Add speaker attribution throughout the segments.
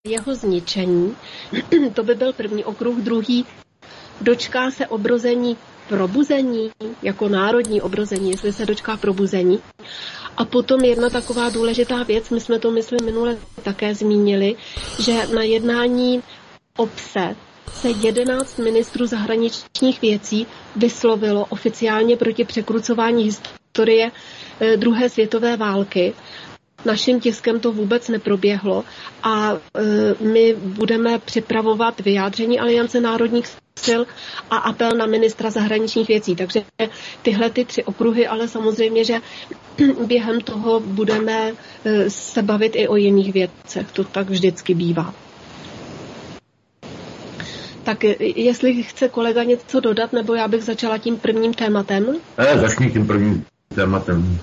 Speaker 1: jeho zničení. To by byl první okruh. Druhý, dočká se obrození probuzení, jako národní obrození, jestli se dočká probuzení. A potom jedna taková důležitá věc, my jsme to, myslím, minule také zmínili, že na jednání OBSE se 11 ministrů zahraničních věcí vyslovilo oficiálně proti překrucování historie druhé světové války. Naším tiskem to vůbec neproběhlo a my budeme připravovat vyjádření Aliance národních sil a apel na ministra zahraničních věcí. Takže tyhle ty 3 okruhy, ale samozřejmě, že během toho budeme se bavit i o jiných věcech. To tak vždycky bývá. Tak jestli chce kolega něco dodat, nebo já bych začala tím prvním tématem?
Speaker 2: Začni tím prvním tématem.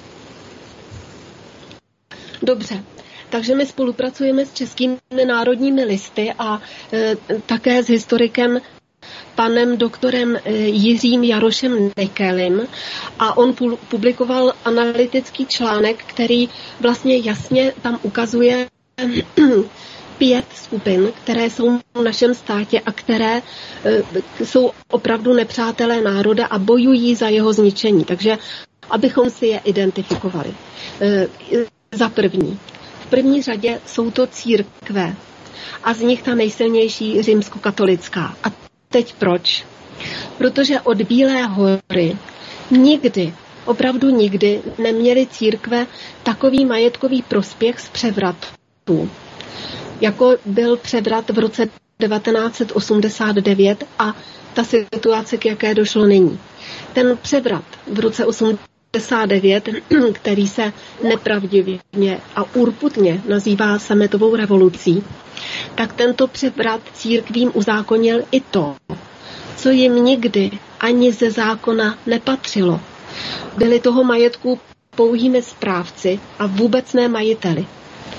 Speaker 1: Dobře, takže my spolupracujeme s českými národními listy a také s historikem panem doktorem Jiřím Jarošem Nekelim a on publikoval analytický článek, který vlastně jasně tam ukazuje 5 skupin, které jsou v našem státě a které jsou opravdu nepřátelé národa a bojují za jeho zničení. Takže abychom si je identifikovali. Za první. V první řadě jsou to církve a z nich ta nejsilnější římskokatolická. A teď proč? Protože od Bílé hory nikdy, opravdu nikdy neměly církve takový majetkový prospěch z převratu, jako byl převrat v roce 1989 a ta situace, k jaké došlo nyní. Ten převrat v roce 1989, který se nepravdivě a urputně nazývá sametovou revolucí, tak tento převrat církvím uzákonil i to, co jim nikdy ani ze zákona nepatřilo. Byli toho majetku pouhými správci a vůbec ne majiteli.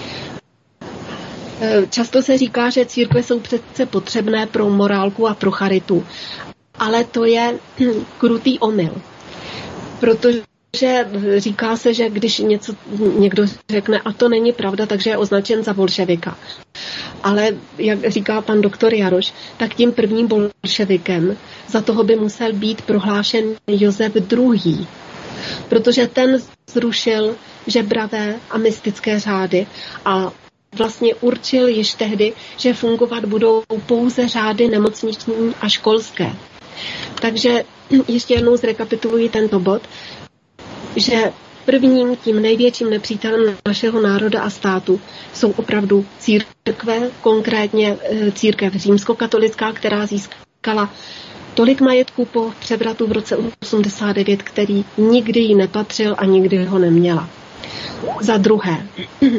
Speaker 1: Často se říká, že církve jsou přece potřebné pro morálku a pro charitu, ale to je krutý omyl. Protože říká se, že když někdo řekne, a to není pravda, takže je označen za bolševika. Ale jak říká pan doktor Jaroš, tak tím prvním bolševikem za toho by musel být prohlášen Josef II. Protože ten zrušil žebravé a mystické řády a vlastně určil již tehdy, že fungovat budou pouze řády nemocniční a školské. Takže ještě jednou zrekapituluji tento bod, že prvním tím největším nepřítelem našeho národa a státu jsou opravdu církve, konkrétně církev římskokatolická, která získala tolik majetku po převratu v roce 1989, který nikdy jí nepatřil a nikdy ho neměla. Za druhé,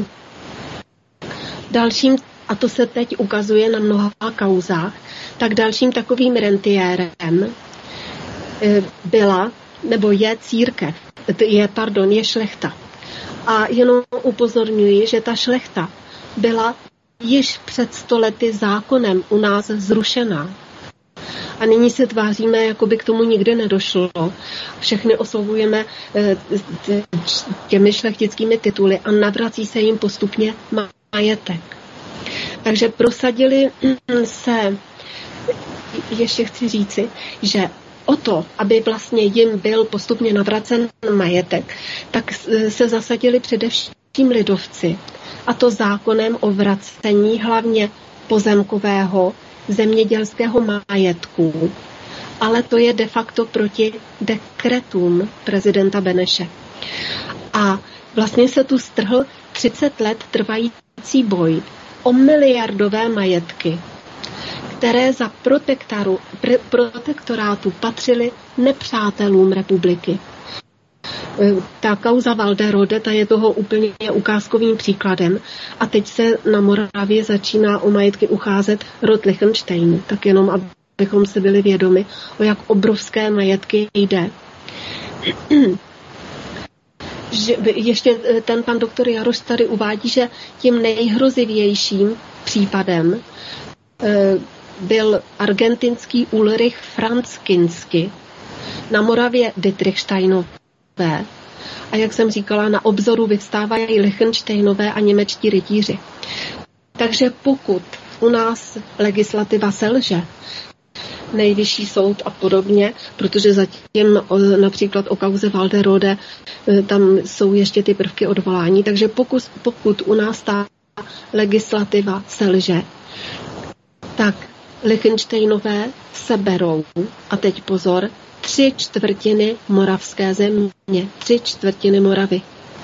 Speaker 1: dalším, a to se teď ukazuje na mnoha kauzách, tak dalším takovým rentiérem byla, nebo je církev, je šlechta. A jenom upozorňuji, že ta šlechta byla již před 100 lety zákonem u nás zrušená. A nyní se tváříme, jako by k tomu nikdy nedošlo. Všechny oslovujeme těmi šlechtickými tituly a navrací se jim postupně majetek. Takže prosadili se, ještě chci říci, že o to, aby vlastně jim byl postupně navracen majetek, tak se zasadili především lidovci. A to zákonem o vracení hlavně pozemkového zemědělského majetku. Ale to je de facto proti dekretům prezidenta Beneše. A vlastně se tu strhl 30 let trvající boj o miliardové majetky, které za protektorátu patřily nepřátelům republiky. Ta kauza Walderode, ta je toho úplně ukázkovým příkladem. A teď se na Moravě začíná o majetky ucházet rod Lichtenštejnů. Tak jenom, abychom si byli vědomi, o jak obrovské majetky jde. Ještě ten pan doktor Jaroš tady uvádí, že tím nejhrozivějším případem byl argentinský Ulrich Franz Kinsky, na Moravě Dietrichštejnové. A jak jsem říkala, na obzoru vyvstávají Lichtenštejnové a němečtí rytíři. Takže pokud u nás legislativa selže, Nejvyšší soud a podobně, protože zatím například o kauze Walderode tam jsou ještě ty prvky odvolání, takže pokud u nás ta legislativa selže, tak Lichtenštejnové seberou, a teď pozor, 3/4 moravské země, 3/4 Moravy.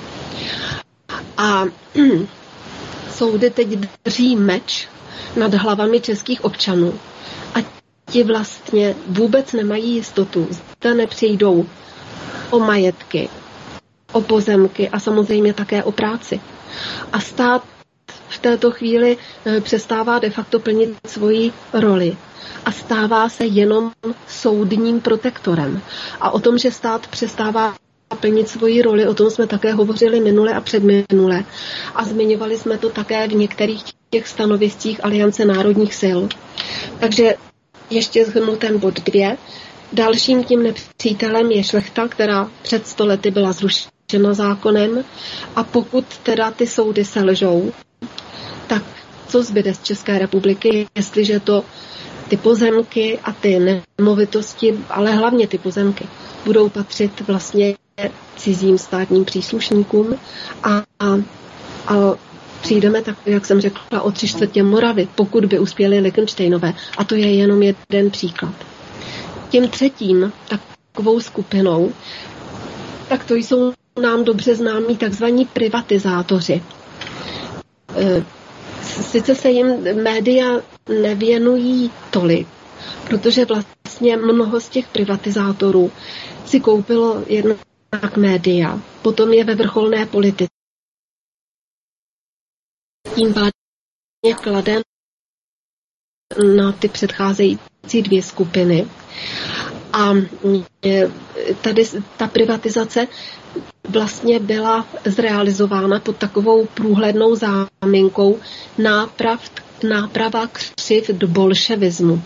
Speaker 1: A soudy teď drží meč nad hlavami českých občanů a ti vlastně vůbec nemají jistotu, zda nepřijdou o majetky, o pozemky a samozřejmě také o práci. A stát v této chvíli přestává de facto plnit svoji roli a stává se jenom soudním protektorem. A o tom, že stát přestává plnit svoji roli, o tom jsme také hovořili minule a předminule. A zmiňovali jsme to také v některých těch stanoviscích Aliance národních sil. Takže ještě shrnu ten bod 2. Dalším tím nepřítelem je šlechta, která před 100 lety byla zrušena zákonem. A pokud teda ty soudy selžou, tak co zbyde z České republiky, jestliže to ty pozemky a ty nemovitosti, ale hlavně ty pozemky, budou patřit vlastně cizím státním příslušníkům a přijdeme, tak, jak jsem řekla, o 3/4 Moravy, pokud by uspěli Lichtenštejnové. A to je jenom jeden příklad. Tím třetím takovou skupinou, tak to jsou nám dobře známí takzvaní privatizátoři. Sice se jim média nevěnují tolik, protože vlastně mnoho z těch privatizátorů si koupilo jednak média, potom je ve vrcholné politice. Tím pádem kladem na ty předcházející dvě skupiny. A tady ta privatizace vlastně byla zrealizována pod takovou průhlednou záminkou náprava křivd bolševismu.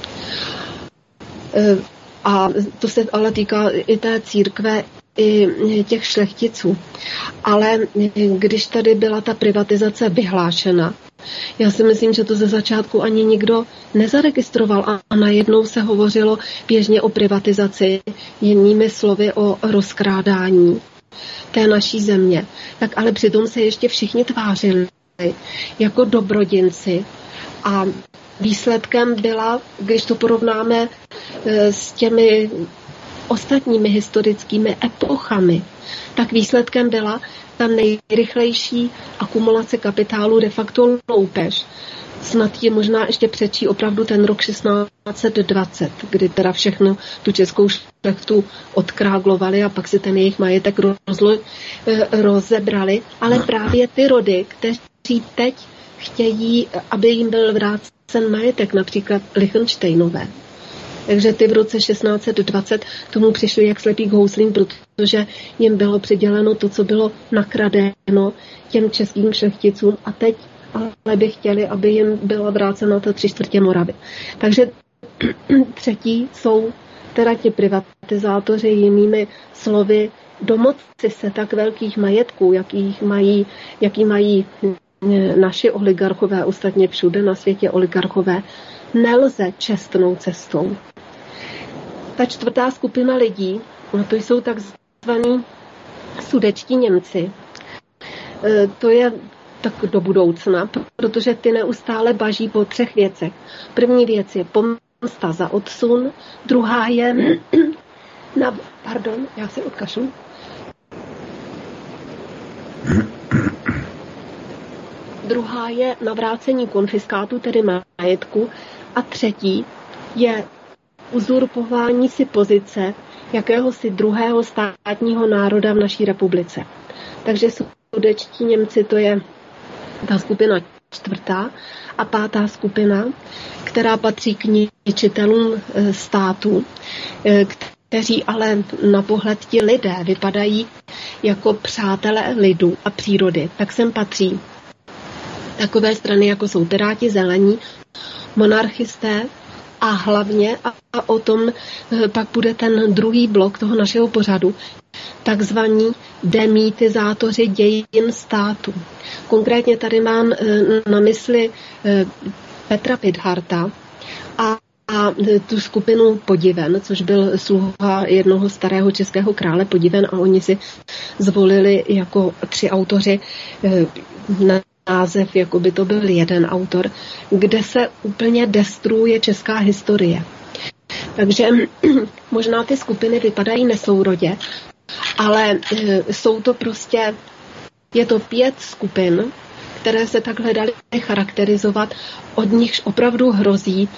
Speaker 1: A to se ale týká i té církve, i těch šlechticů. Ale když tady byla ta privatizace vyhlášena, já si myslím, že to ze začátku ani nikdo nezaregistroval a najednou se hovořilo běžně o privatizaci, jinými slovy o rozkrádání té naší země. Tak ale přitom se ještě všichni tvářili jako dobrodinci a výsledkem byla, když to porovnáme s těmi ostatními historickými epochami, tak výsledkem byla ta nejrychlejší akumulace kapitálu, de facto loupež. Snad je možná ještě předčí opravdu ten rok 1620, kdy teda všechno tu českou šlechtu odkráglovali a pak si ten jejich majetek rozebrali. Ale právě ty rody, kteří teď chtějí, aby jim byl vrácen majetek, například Lichtenštejnové. Takže ty v roce 1620 tomu přišli jak slepý k houslím, protože jim bylo přiděleno to, co bylo nakradeno těm českým šlechticům a teď ale by chtěli, aby jim byla vrácena ta 3/4 Moravy. Takže třetí jsou teda ti privatizátoři, jinými slovy, domoci se tak velkých majetků, jaký mají naši oligarchové, ostatně všude na světě oligarchové, nelze čestnou cestou. Ta čtvrtá skupina lidí, to jsou takzvaní sudečtí Němci. To je tak do budoucna, protože ty neustále baží po 3 věcech. První věc je pomsta za odsun, druhá je já se odkašlu. Druhá je navrácení konfiskátu, tedy majetku, a třetí je uzurpování si pozice jakéhosi druhého státního národa v naší republice. Takže sudečtí Němci, to je ta skupina čtvrtá, a pátá skupina, která patří k ničitelům státu, kteří ale na pohled ti lidé vypadají jako přátelé lidu a přírody. Tak sem patří takové strany, jako jsou Piráti, Zelení, monarchisté a hlavně, a o tom pak bude ten druhý blok toho našeho pořadu, takzvaní demitizátoři dějin státu. Konkrétně tady mám na mysli Petra Pidharta a tu skupinu Podiven, což byl sluha jednoho starého českého krále Podiven, a oni si zvolili jako 3 autoři název, jako by to byl jeden autor, kde se úplně destruuje česká historie. Takže možná ty skupiny vypadají nesourodě, ale jsou to prostě, je to 5 skupin, které se takhle daly charakterizovat, od nichž opravdu hrozí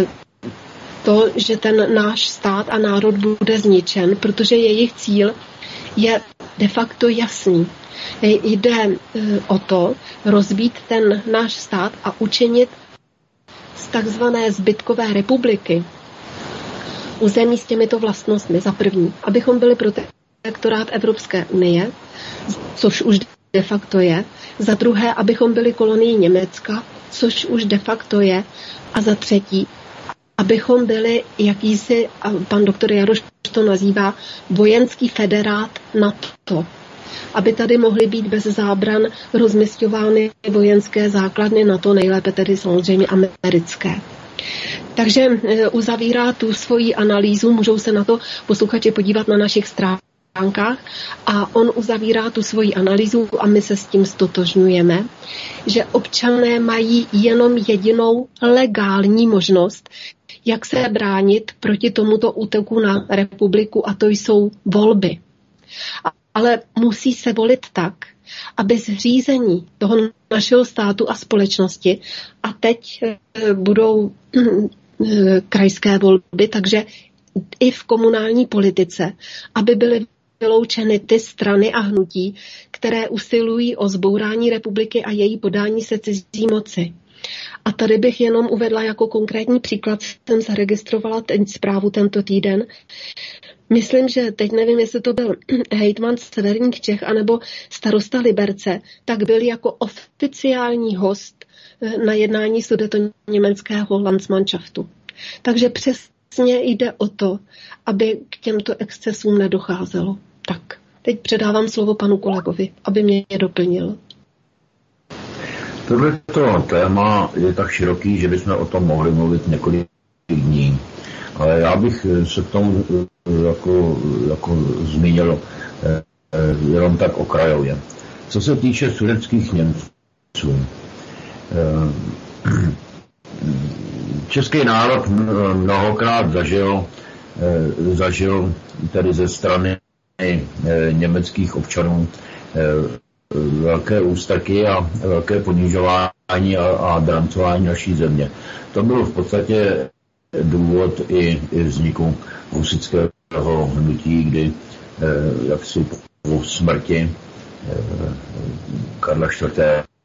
Speaker 1: to, že ten náš stát a národ bude zničen, protože jejich cíl je de facto jasný. Jde o to rozbít ten náš stát a učinit z takzvané zbytkové republiky území s těmito vlastnostmi. Za první, abychom byli protektorát Evropské unie, což už de facto je. Za druhé, abychom byli kolonií Německa, což už de facto je. A za třetí, abychom byli jakýsi, a pan doktor Jaroš to nazývá, vojenský federát NATO. Aby tady mohly být bez zábran rozmisťovány vojenské základny NATO, nejlépe tedy samozřejmě americké. Takže uzavírá tu svoji analýzu, můžou se na to posluchači podívat na našich stránkách, a on uzavírá tu svoji analýzu a my se s tím stotožňujeme, že občané mají jenom jedinou legální možnost, jak se bránit proti tomuto útoku na republiku, a to jsou volby. Ale musí se volit tak, aby zřízení toho našeho státu a společnosti, a teď budou krajské volby, takže i v komunální politice, aby byly vyloučeny ty strany a hnutí, které usilují o zbourání republiky a její podání se cizí moci. A tady bych jenom uvedla jako konkrétní příklad, jsem zaregistrovala zprávu tento týden. Myslím, že teď nevím, jestli to byl hejtman severních Čech anebo starosta Liberce, tak byl jako oficiální host na jednání sudetoněmeckého Landsmannschaftu. Takže přesně jde o to, aby k těmto excesům nedocházelo. Tak, teď předávám slovo panu kolegovi, aby mě doplnil.
Speaker 2: Tohleto téma je tak široký, že bychom o tom mohli mluvit několik dní. Ale já bych se k tomu jako zmínil jenom tak okrajově. Co se týče sudetských Němců, český národ mnohokrát zažil tedy ze strany německých občanů velké ústrky a velké ponižování a drancování naší země. To byl v podstatě důvod i vzniku husitského hnutí, kdy jaksi po smrti Karla IV.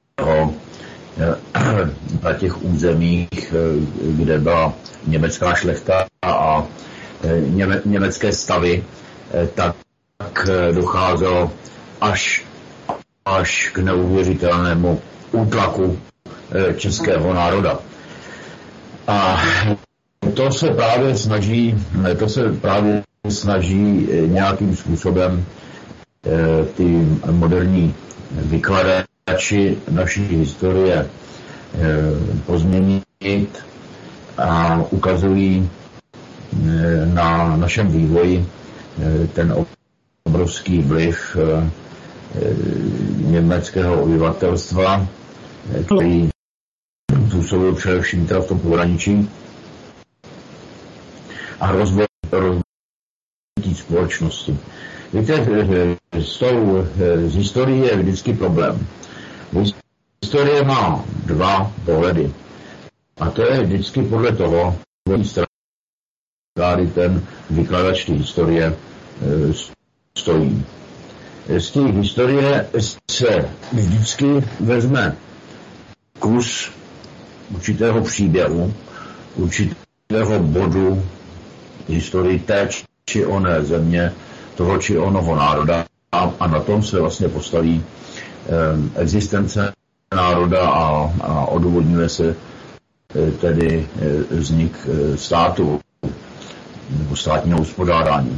Speaker 2: Na těch územích, kde byla německá šlechta a německé stavy, tak docházelo až k neuvěřitelnému útlaku českého národa. A to se právě snaží nějakým způsobem ty moderní vykladači naší historie pozměnit a ukazují na našem vývoji ten obrovský vliv německého obyvatelstva, který působil především v tom pohraničí, a rozvoj společnosti. Víte, z historie je vždycky problém. Historie má 2 pohledy. A to je vždycky podle toho, kdy ten vykladač té historie stojí. Z té historie se vždycky vezme kus určitého příběhu, určitého bodu historii té či oné země, toho či onoho národa, a na tom se vlastně postaví existence národa a odůvodňuje se tedy vznik státu nebo státního uspořádání.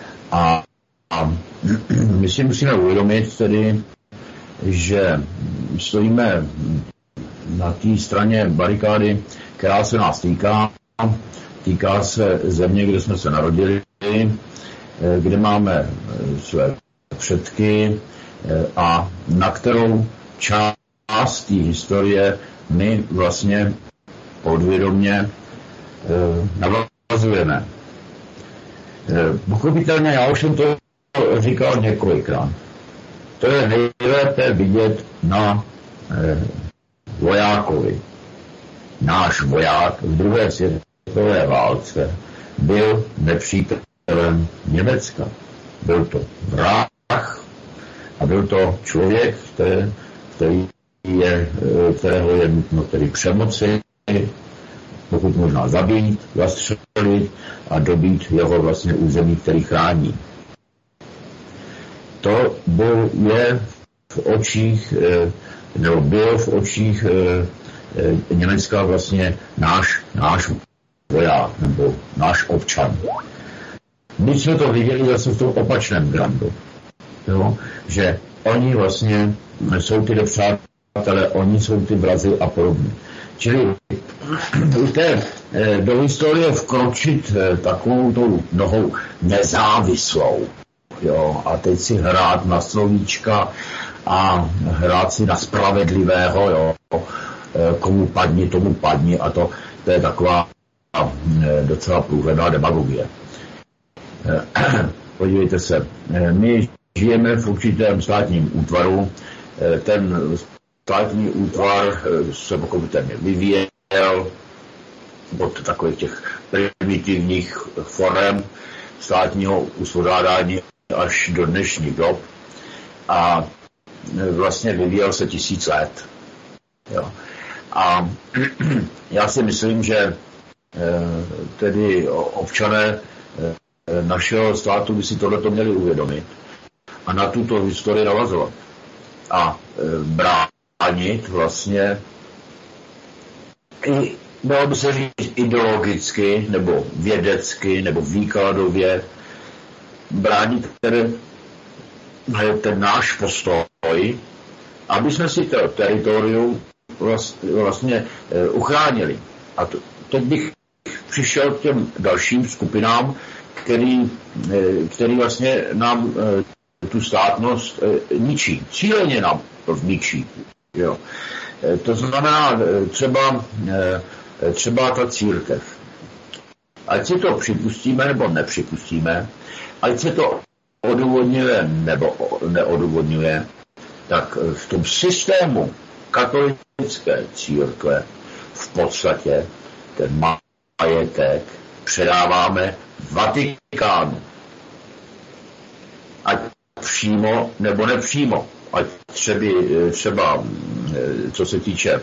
Speaker 2: A my si musíme uvědomit tedy, že stojíme na té straně barikády, která se nás týká. Týká se země, kde jsme se narodili, kde máme své předky a na kterou část té historie my vlastně podvědomě navazujeme. Pochopitelně, já už jsem to říkal několikrát. To je nejlépe vidět na vojákovi. Náš voják v druhé světové válce byl nepřítelem Německa. Byl to vrah a byl to člověk, kterého je nutno tedy přemoci, pokud možná zabít, zastřelit a dobít jeho vlastně území, který chrání. To bylo v očích Německa vlastně náš voják nebo náš občan. My jsme to viděli zase v tom opačném grandu, že oni vlastně jsou ty nepřátelé, oni jsou ty vrazi a podobně. Čili do historie vkročit takovou tou nohou nezávislou, jo, a teď si hrát na slovíčka a hrát si na spravedlivého, jo, komu padni, tomu padni, a to je taková docela průhledná demagogie. Podívejte se, my žijeme v určitém státním útvaru, ten státní útvar se pochopitelně vyvíjel od takových těch primitivních forem státního uspořádání až do dnešních dob a vlastně vyvíjel se 1000 let. Jo. A já si myslím, že tedy občané našeho státu by si tohleto měli uvědomit a na tuto historii navazovat a bránit vlastně i, dalo by se říct, ideologicky nebo vědecky nebo výkladově bránit ten náš postoj, aby jsme si to teritorium vlastně uchránili. A teď bych přišel k těm dalším skupinám, který vlastně nám tu státnost ničí. Cíleně nám to ničí. Jo. To znamená třeba ta církev. Ať si to připustíme nebo nepřipustíme, ať se to odůvodňuje nebo neodůvodňuje, tak v tom systému katolické církve v podstatě ten majetek předáváme Vatikánu. Ať přímo nebo nepřímo. Ať třeba co se týče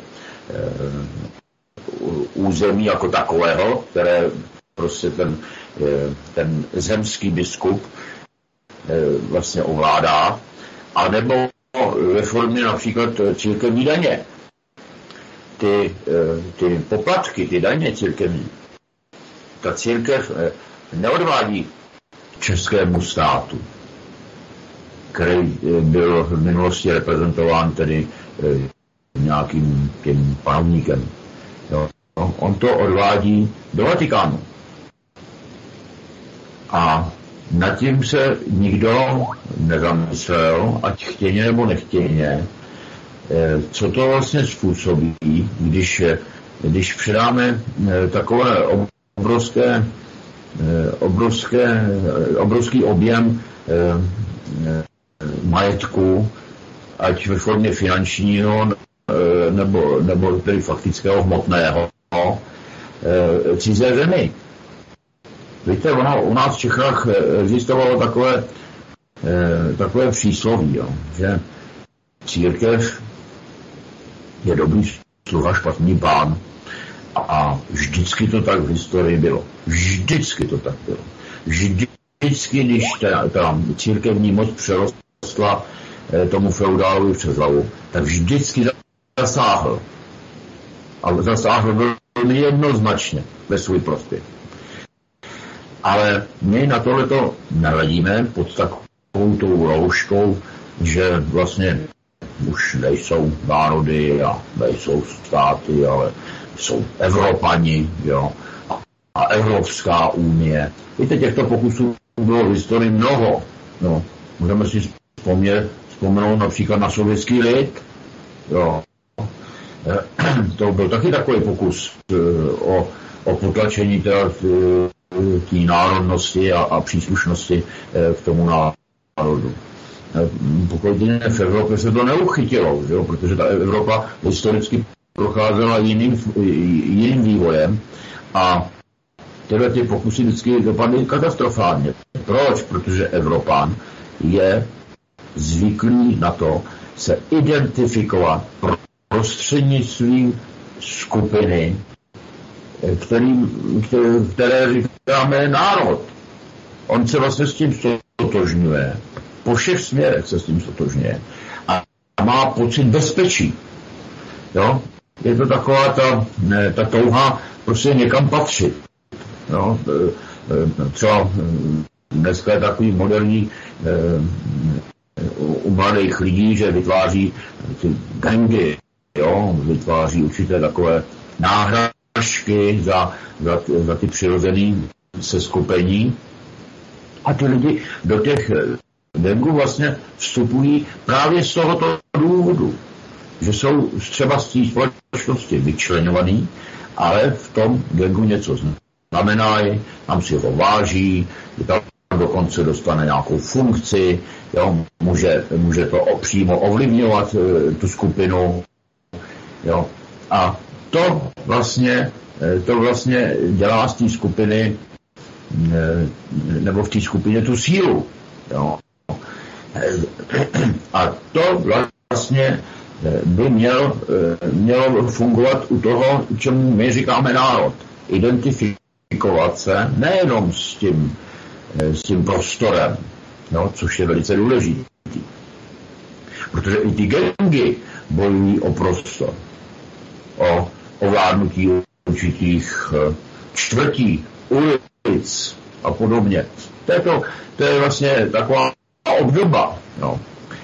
Speaker 2: území jako takového, které prostě ten zemský biskup vlastně ovládá, anebo ve formě například církevní daně. Ty poplatky, ty daně církevní, ta církev neodvádí českému státu, který byl v minulosti reprezentován tedy nějakým tím panovníkem. Jo. On to odvádí do Vatikánu. A nad tím se nikdo nezamyslel, ať chtěně nebo nechtěně, co to vlastně způsobí, když předáme takové obrovský objem majetku, ať ve formě finančního nebo tedy faktického hmotného cizé zemi. Víte, u nás v Čechách existovalo takové přísloví, jo, že církev je dobrý sluha, špatný pán. A vždycky to tak v historii bylo. Vždycky to tak bylo. Vždycky, když ta církevní moc přerostla tomu feudálovi přes hlavu, tak vždycky zasáhl. A zasáhl velmi jednoznačně ve svůj prospěch. Ale my na tohleto nehledíme pod takovou tou rouškou, že vlastně už nejsou národy a nejsou státy, ale jsou Evropani, jo, a Evropská unie. Víte, těchto pokusů bylo v historii mnoho. No, můžeme si vzpomenout například na sovětský lid. Jo. To byl taky takový pokus o potlačení té národnosti a příslušnosti k tomu národu. Pokud v Evropě se to neuchytilo, jo, protože ta Evropa historicky procházela jiným vývojem a tyhle ty pokusy vždycky dopadly katastrofálně. Proč? Protože Evropan je zvyklý na to se identifikovat prostřednictvím skupiny, které říkáme národ. On se vlastně s tím stotožňuje. Po všech směrech se s tím stotožňuje. A má pocit bezpečí. Jo? Je to taková ta touha prostě někam patřit. Jo? Třeba dneska je takový moderní u mladých lidí, že vytváří ty gangy, jo? Vytváří určité takové náhražky za ty přirozené seskupení. A ty lidi do těch gangů vlastně vstupují právě z tohoto důvodu, že jsou třeba z té společnosti vyčleňovaný, ale v tom gangu něco znamenají, tam si ho váží, tam dokonce dostane nějakou funkci, jo, může to přímo ovlivňovat tu skupinu. Jo. A to vlastně dělá z té skupiny nebo v té skupině tu sílu. Jo. A to vlastně by mělo fungovat u toho, čemu my říkáme národ. Identifikovat se nejenom s tím prostorem, no, což je velice důležité. Protože i ty gangy bojují o prostor, o ovládnutí určitých čtvrtí, ulic a podobně. To je vlastně taková obdoba. No.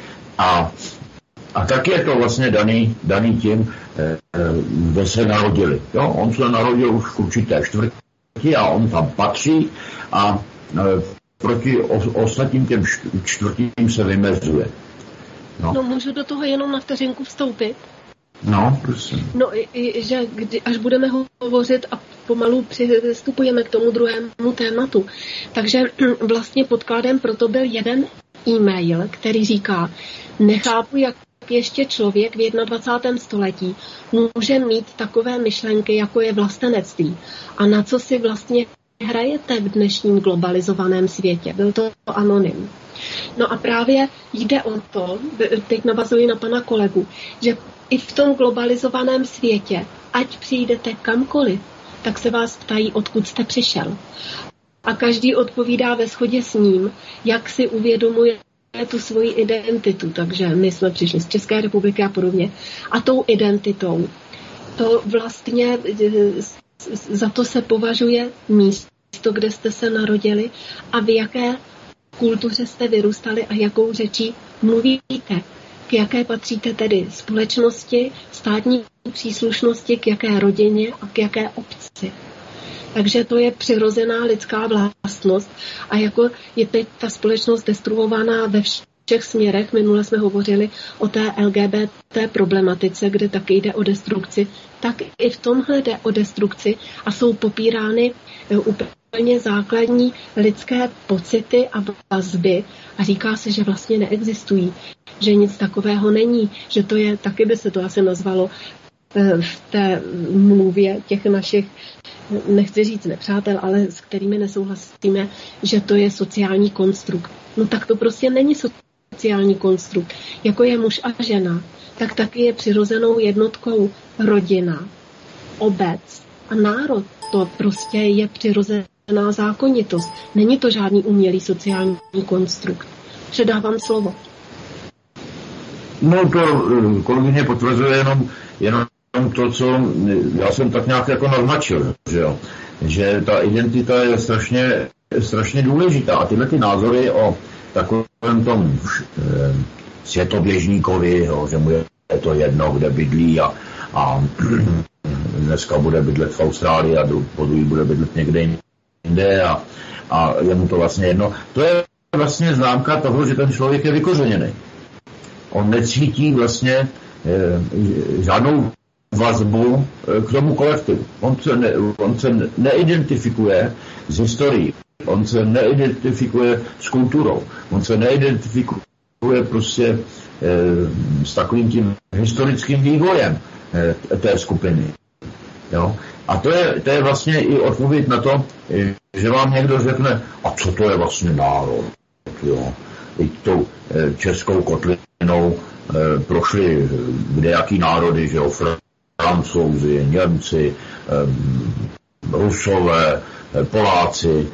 Speaker 2: A tak je to vlastně daný tím, kde se narodili. Jo? On se narodil už v určité čtvrti a on tam patří a proti ostatním těm čtvrtím se vymezuje.
Speaker 1: No, můžu do toho jenom na vteřinku vstoupit?
Speaker 2: No, prosím.
Speaker 1: No, že až budeme hovořit a pomalu přistupujeme k tomu druhému tématu. Takže vlastně podkladem proto byl jeden e-mail, který říká, nechápu, jak ještě člověk v 21. století může mít takové myšlenky, jako je vlastenectví. A na co si vlastně hrajete v dnešním globalizovaném světě? Byl to anonym. No a právě jde o to, teď navazuji na pana kolegu, že i v tom globalizovaném světě, ať přijdete kamkoliv, tak se vás ptají, odkud jste přišel. A každý odpovídá ve shodě s ním, jak si uvědomuje tu svoji identitu. Takže my jsme přišli z České republiky a podobně. A tou identitou, to vlastně za to se považuje místo, kde jste se narodili a v jaké kultuře jste vyrůstali a jakou řečí mluvíte. K jaké patříte tedy společnosti, státní příslušnosti, k jaké rodině a k jaké obci. Takže to je přirozená lidská vlastnost a jako je teď ta společnost destruovaná ve všech směrech. Minule jsme hovořili o té LGBT problematice, kde taky jde o destrukci, tak i v tomhle jde o destrukci a jsou popírány úplně základní lidské pocity a vazby a říká se, že vlastně neexistují, že nic takového není, že to je, taky by se to asi nazvalo v té mluvě těch našich, nechci říct nepřátel, ale s kterými nesouhlasíme, že to je sociální konstrukt. No tak to prostě není sociální konstrukt. Jako je muž a žena, tak taky je přirozenou jednotkou rodina, obec a národ. To prostě je přirozená zákonitost. Není to žádný umělý sociální konstrukt. Předávám slovo.
Speaker 2: No to kolegyně potvrzuje jenom to, co já jsem tak nějak jako naznačil, že ta identita je strašně důležitá a tyhle ty názory o takovém tom světoběžníkovi, jo, že mu je to jedno, kde bydlí a dneska bude bydlet v Austrálii a podruhý bude bydlet někde jinde a je mu to vlastně jedno. To je vlastně známka toho, že ten člověk je vykořeněný. On necítí vlastně žádnou vazbu k tomu kolektivu. On se neidentifikuje s historií. On se neidentifikuje s kulturou. On se neidentifikuje prostě s takovým tím historickým vývojem té skupiny. Jo? A to je vlastně i odpověď na to, že vám někdo řekne, a co to je vlastně národ. Jo? I tou českou kotlinou prošli kdejaký národy, že jo? Francouzi, Němci, Rusové, Poláci,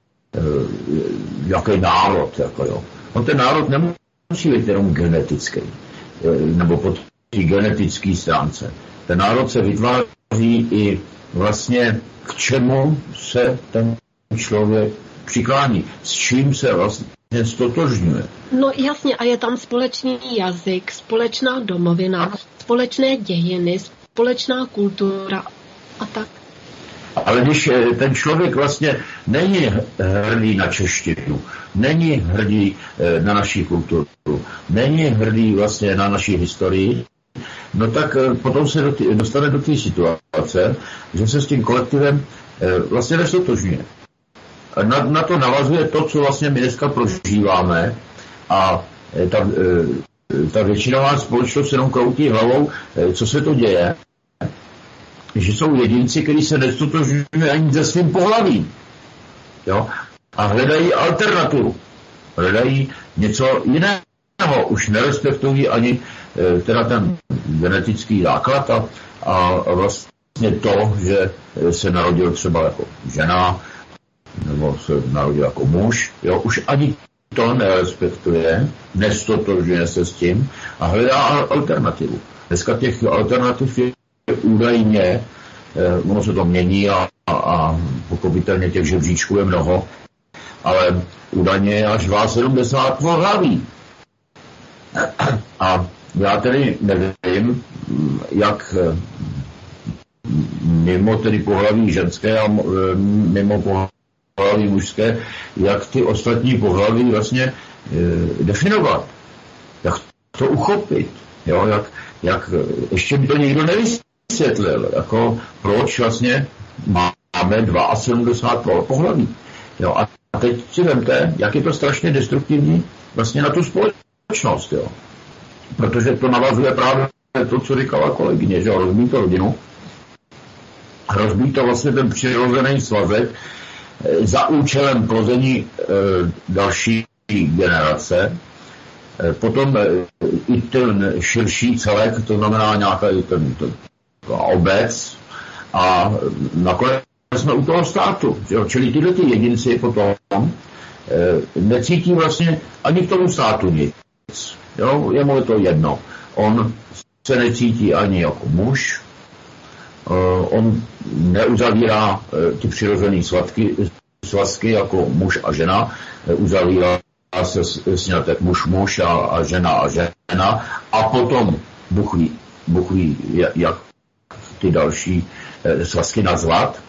Speaker 2: jaký národ, jako jo. On ten národ nemusí být jenom genetický, nebo po té genetické stránce. Ten národ se vytváří i vlastně k čemu se ten člověk přiklání, s čím se vlastně stotožňuje.
Speaker 1: No jasně, a je tam společný jazyk, společná domovina, společné dějiny, společná kultura a tak.
Speaker 2: Ale když ten člověk vlastně není hrdý na češtinu, není hrdý na naši kulturu, není hrdý vlastně na naši historii, no tak potom se dostane do té situace, že se s tím kolektivem vlastně nestotožňuje. Na to navazuje to, co vlastně my dneska prožíváme a ta většinová společnost jenom kroutí hlavou, co se to děje, že jsou jedinci, kteří se nestotožňují ani se svým pohlavím. Jo? A hledají alternativu. Hledají něco jiného. Už nerespektují ani teda ten genetický základ a vlastně to, že se narodil třeba jako žena nebo se narodil jako muž. Jo? Už ani to nerespektuje, nestotožňuje se s tím a hledá alternativu. Dneska těch alternativ je údajně, ono se to mění a pochopitelně těch žebříčků je mnoho, ale údajně je až 72 pohlaví. A já tedy nevím, jak mimo tedy pohlaví ženské a mimo pohlaví mužské, jak ty ostatní pohlaví vlastně definovat. Jak to uchopit. Jo? Jak ještě by to nikdo nevysvětlil, jako proč vlastně máme 72 pohlaví. Jo? A teď si vemte, jak je to strašně destruktivní vlastně na tu společnost. Jo? Protože to navazuje právě to, co říkala kolegyně, že rozbíjí to rodinu, rozbíjí to vlastně ten přirozený svazek za účelem plození další generace. Potom i ten širší celek, to znamená nějaká obec a nakonec jsme u toho státu. Jo? Čili tyhle ty jedinci potom necítí vlastně ani k tomu státu nic. Jo? Je mu to jedno. On se necítí ani jako muž, on neuzavírá ty přirozené svazky jako muž a žena, uzavírá se sňatek muž a žena a potom Bůh ví, jak ty další svazky nazvat.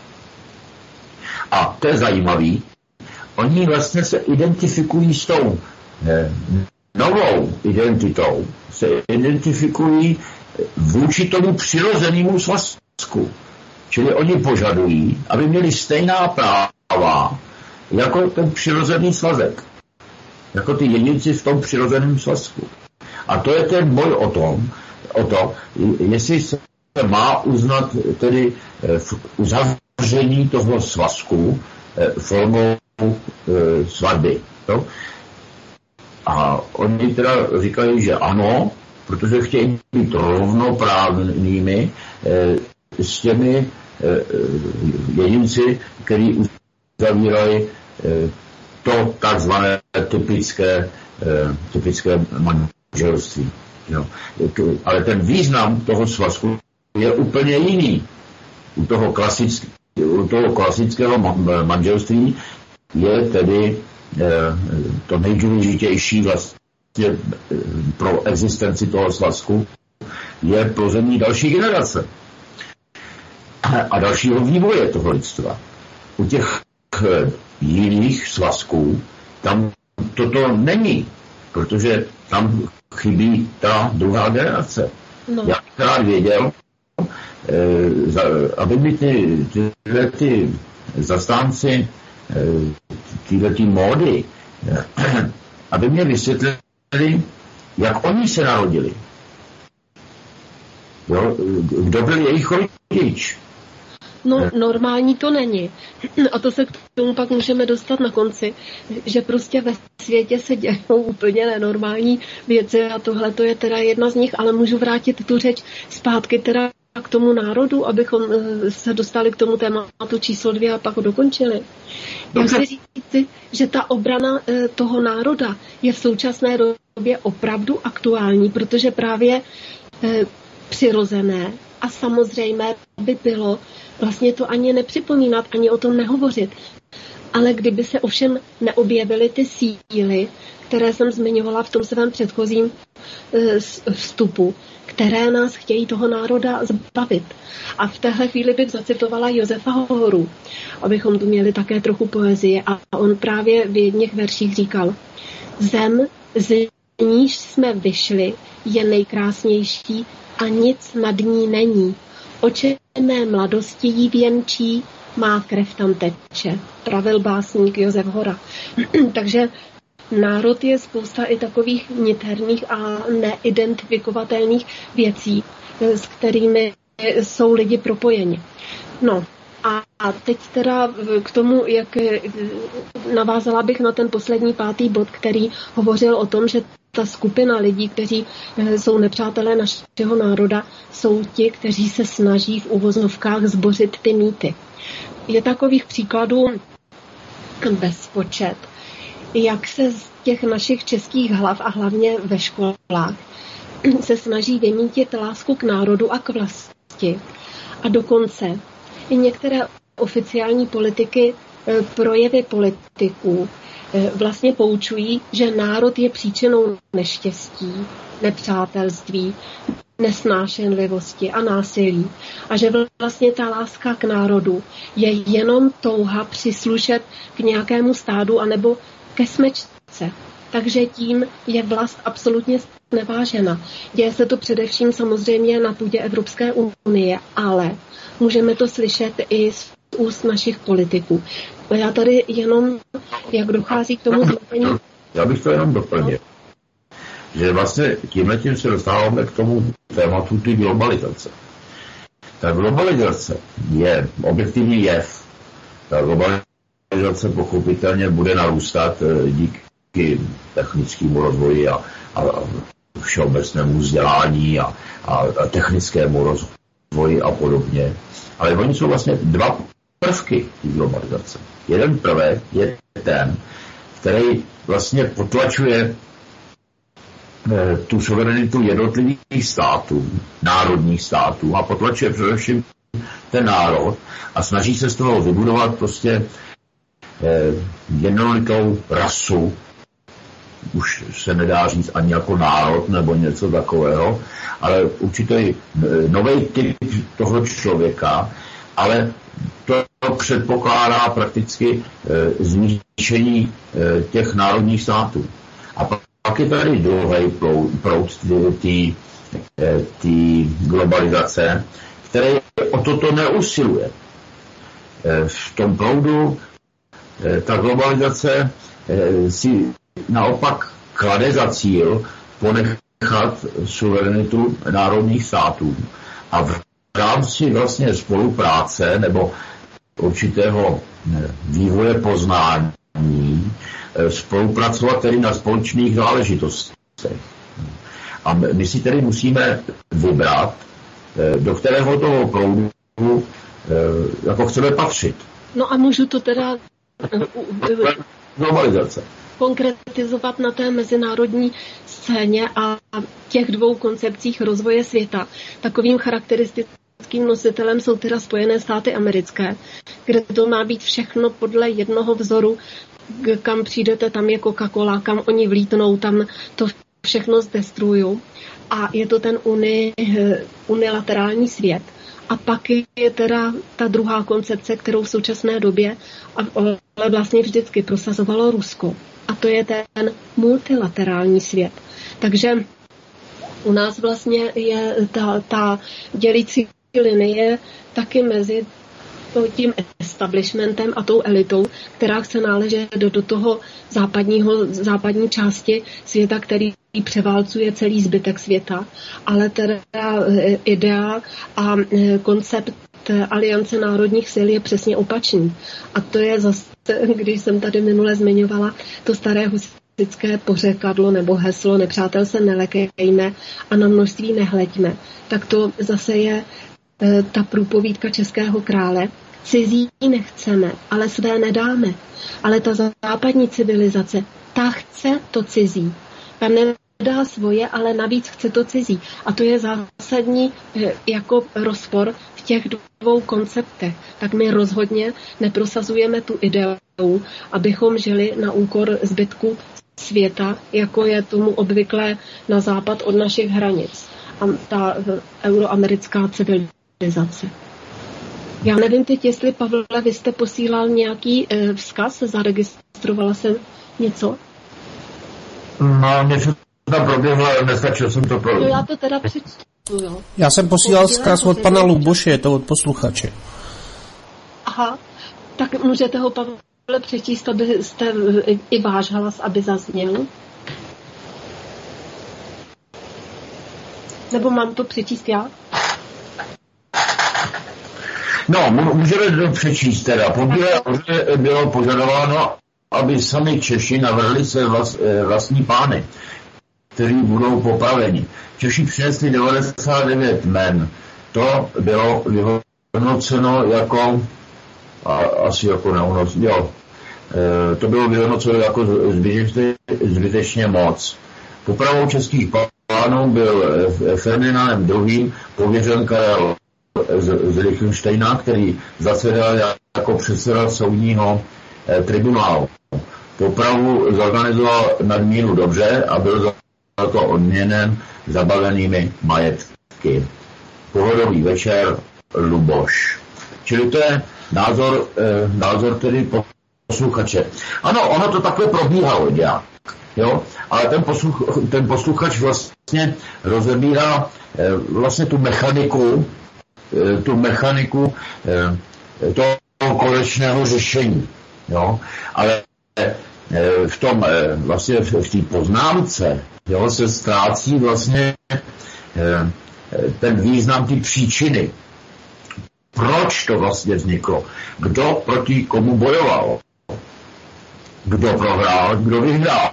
Speaker 2: A to je zajímavý. Oni vlastně se identifikují s tou novou identitou, se identifikují vůči tomu přirozenému svazku. Čili oni požadují, aby měli stejná práva jako ten přirozený svazek. Jako ty jedinci v tom přirozeném svazku. A to je ten boj o to, jestli se má uznat tedy uzavření toho svazku formou svatby. Jo? A oni teda říkají, že ano, protože chtějí být rovnoprávnými s těmi jedinci, kteří uzavírají to takzvané typické manželství. Jo. Ale ten význam toho svazku je úplně jiný. U toho klasického manželství je tedy to nejdůležitější vlastně pro existenci toho svazku je plození další generace a dalšího vývoje toho lidstva. U těch jiných svazků tam toto není, protože tam chybí ta druhá generace. No. Já bych rád věděl, aby mi ty zastánci tyhle módy, aby mě vysvětlili, jak oni se narodili. Jo? Kdo byl jejich rodič?
Speaker 1: No, normální to není. A to se k tomu pak můžeme dostat na konci, že prostě ve světě se dějou úplně nenormální věci a tohle to je teda jedna z nich, ale můžu vrátit tu řeč zpátky teda k tomu národu, abychom se dostali k tomu tématu číslo 2 a pak ho dokončili. Já chci říct, že ta obrana toho národa je v současné době opravdu aktuální, protože právě přirozené a samozřejmé by bylo vlastně to ani nepřipomínat, ani o tom nehovořit. Ale kdyby se ovšem neobjevily ty síly, které jsem zmiňovala v tom svém předchozím vstupu, které nás chtějí toho národa zbavit. A v téhle chvíli bych zacitovala Josefa Horu, abychom tu měli také trochu poezie. A on právě v jedných verších říkal: Zem, z níž jsme vyšli, je nejkrásnější a nic nad ní není. Oči mé mladosti jí věnčí, má krev tam teče. Pravil básník Josef Hora. Takže národ je spousta i takových niterných a neidentifikovatelných věcí, s kterými jsou lidi propojeni. No a teď teda k tomu, jak navázala bych na ten poslední 5. bod, který hovořil o tom, že ta skupina lidí, kteří jsou nepřátelé našeho národa, jsou ti, kteří se snaží v uvozovkách zbořit ty mýty. Je takových příkladů bezpočet, jak se z těch našich českých hlav a hlavně ve školách se snaží vymítit lásku k národu a k vlasti. A dokonce i některé oficiální politiky, projevy politiků vlastně poučují, že národ je příčinou neštěstí, nepřátelství, nesnášenlivosti a násilí. A že vlastně ta láska k národu je jenom touha přislušet k nějakému stádu anebo ke smečce. Takže tím je vlast absolutně znevážena. Děje se to především samozřejmě na půdě Evropské unie, ale můžeme to slyšet i z úst našich politiků. A já tady jenom, jak dochází k tomu zmatení...
Speaker 2: Já bych to jenom doplnil. Že vlastně tímhletím se dostáváme k tomu tématu ty globalizace. Ta globalizace je objektivní jev. Ta globalizace pochopitelně bude narůstat díky technickému rozvoji a všeobecnému vzdělání a technickému rozvoji a podobně. Ale oni jsou vlastně 2 prvky té globalizace. Jeden prvek je ten, který vlastně potlačuje tu suverenitu jednotlivých států, národních států a potlačuje především ten národ a snaží se z toho vybudovat prostě jednolitou rasu. Už se nedá říct ani jako národ nebo něco takového, ale určitý nový typ toho člověka, ale to předpokládá prakticky zvýšení těch národních států. A pak je tady druhý proud té globalizace, který o toto neusiluje. V tom proudu ta globalizace si naopak klade za cíl ponechat suverenitu národních států a v rámci vlastně spolupráce nebo určitého vývoje poznání spolupracovat tedy na společných záležitostech. A my si tedy musíme vybrat, do kterého toho proudu jako chceme patřit.
Speaker 1: No a můžu to teda
Speaker 2: globalizace
Speaker 1: konkretizovat na té mezinárodní scéně a těch 2 koncepcích rozvoje světa. Takovým charakteristickým nositelem jsou teda Spojené státy americké, kde to má být všechno podle jednoho vzoru, kam přijdete, tam je Coca-Cola, kam oni vlítnou, tam to všechno zdestruju a je to ten unilaterální svět. A pak je teda ta druhá koncepce, kterou v současné době, ale vlastně vždycky prosazovalo Rusko. A to je ten multilaterální svět. Takže u nás vlastně je ta dělící linie taky mezi tím establishmentem a tou elitou, která chce náležet do toho západní části světa, který převálcuje celý zbytek světa, ale teda idea a koncept Aliance národních sil je přesně opačný. A to je zase, když jsem tady minule zmiňovala, to staré husické pořekadlo nebo heslo nepřátel se nelekejme a na množství nehleďme. Tak to zase je ta průpovídka českého krále. Cizí nechceme, ale své nedáme. Ale ta západní civilizace, ta chce to cizí. Tam nedá svoje, ale navíc chce to cizí. A to je zásadní jako rozpor v těch dvou konceptech. Tak my rozhodně neprosazujeme tu ideu, abychom žili na úkor zbytku světa, jako je tomu obvykle na západ od našich hranic. A ta euroamerická civilizace. Já nevím teď, jestli, Pavle, vy jste posílal nějaký vzkaz, zaregistrovala jsem něco?
Speaker 2: No, něco tam proběhlo, ale nestačil jsem to
Speaker 1: No, já to teda přečtu, jo.
Speaker 3: Já jsem posílal vzkaz od pana Luboše, je to od posluchače.
Speaker 1: Aha, tak můžete ho, Pavle, přečíst, abyste i váš hlas, aby zazněl? Nebo mám to přečíst já?
Speaker 2: No, můžeme přečíst teda. Po Bílé hoře bylo požadováno, aby sami Češi navrhli své vlastní pány, kteří budou popraveni. Češi přinesli 99 men. To bylo vyhodnoceno jako asi jako neúnosné. Jo. To bylo vyhodnoceno jako zbytečně moc. Popravou českých pánů byl Ferdinandem II. Pověřen Karel z Lichtensteina, který zasedal jako předseda soudního tribunálu. Popravu zorganizoval nadmíru dobře a byl za to odměněn zabavenými majetky. Pohodový večer, Luboš. Čili to je názor tedy posluchače. Ano, ono to takhle probíhalo nějak, jo? Ale ten posluchač vlastně rozebírá vlastně tu mechaniku toho konečného řešení. Jo? Ale v tom vlastně v té poznámce, jo, se ztrácí vlastně ten význam té příčiny. Proč to vlastně vzniklo? Kdo proti komu bojoval? Kdo prohrál? Kdo vyhrál?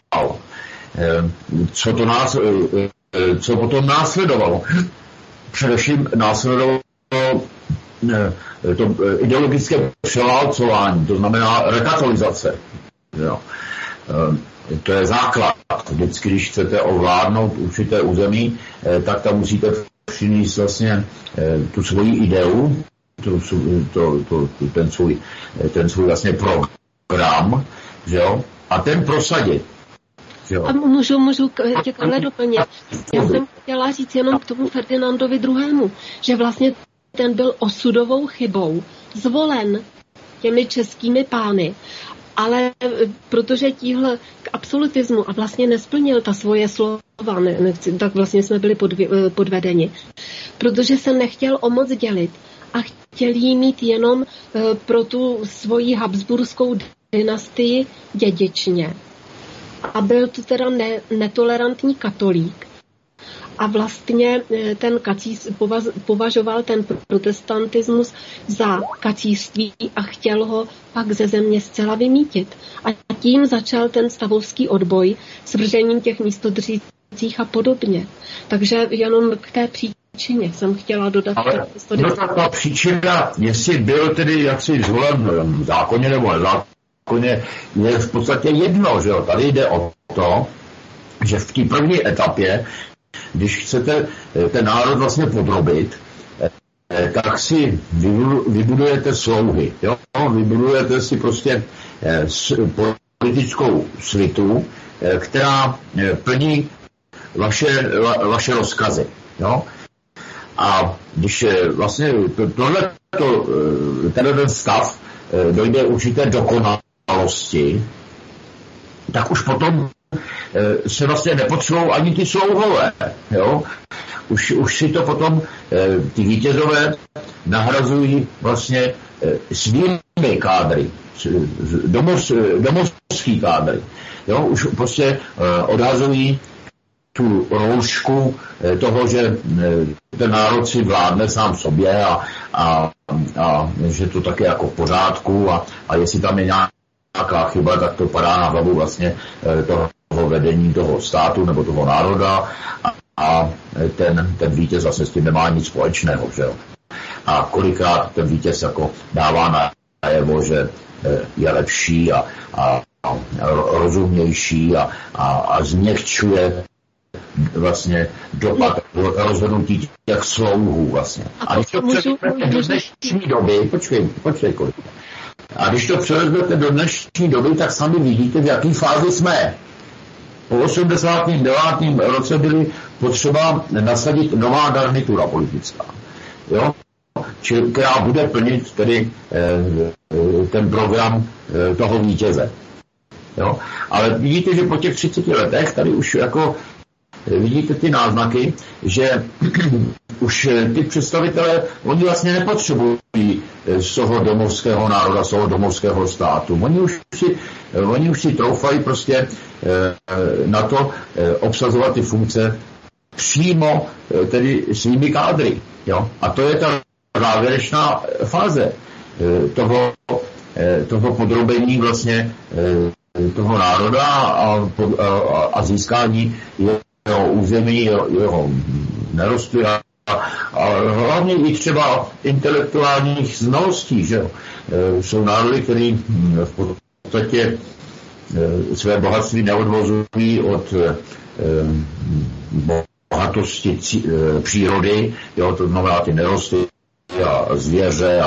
Speaker 2: Co potom následovalo? Především následovalo to ideologické převálcování, to znamená rekatolizace. Jo. To je základ. Vždycky, když chcete ovládnout určité území, tak tam musíte přinést vlastně tu svoji ideu, ten svůj vlastně program, že jo, a ten prosadit. Jo.
Speaker 1: A můžu tě tohle doplnit. Já jsem chtěla říct jenom k tomu Ferdinandovi II., že vlastně ten byl osudovou chybou zvolen těmi českými pány, ale protože tíhle k absolutismu a vlastně nesplnil ta svoje slova, tak vlastně jsme byli podvedeni, protože se nechtěl o moc dělit a chtěl jí mít jenom pro tu svoji habsburskou dynastii dědičně. A byl to teda netolerantní katolík. A vlastně ten považoval ten protestantismus za kacířství a chtěl ho pak ze země zcela vymítit. A tím začal ten stavovský odboj s vržením těch místodřících a podobně. Takže jenom k té příčině jsem chtěla dodat.
Speaker 2: Ale ta příčina, jestli byl tedy jaksi zvolen v zákoně nebo nezákoně, je v podstatě jedno, že jo. Tady jde o to, že v té první etapě, když chcete ten národ vlastně podrobit, tak si vybudujete slouhy. Jo? Vybudujete si prostě politickou svitu, která plní vaše rozkazy. Jo? A když vlastně ten stav dojde určité dokonalosti, tak už potom se vlastně nepotřebují ani ty slouhové. Jo? Už si to potom ty vítězové nahrazují vlastně svými kádry, domovský kádry. Jo? Už prostě odhazují tu roušku toho, že ten národ si vládne sám sobě a že to také jako v pořádku a jestli tam je nějaká chyba, tak to padá na hlavu vlastně toho vedení toho státu nebo toho národa a ten vítěz vlastně s tím nemá nic společného. Že jo? A kolikrát ten vítěz jako dává najevo, že je lepší a rozumnější a změkčuje vlastně dopad rozhodnutí těch slouhů vlastně. A když to převezmete do dnešní doby, počkej, kolik. A když to převezmete do dnešní doby, tak sami vidíte, v jaké fázi jsme. Po 89. roce byly potřeba nasadit nová garnitura politická, jo? Která bude plnit tedy ten program toho vítěze. Jo? Ale vidíte, že po těch 30 letech tady už jako vidíte ty náznaky, že už ty představitelé, oni vlastně nepotřebují z toho domovského národa, z toho domovského státu. Oni už si troufají prostě na to obsazovat ty funkce přímo tedy svými kádry. Jo? A to je ta závěrečná fáze toho podrobení vlastně toho národa a získání jeho území, jeho nerostu a hlavně i třeba intelektuálních znalostí. Že? Jsou národy, které v podstatě své bohatství neodvozují od bohatosti přírody, jo, to znamená ty nerosty a zvěře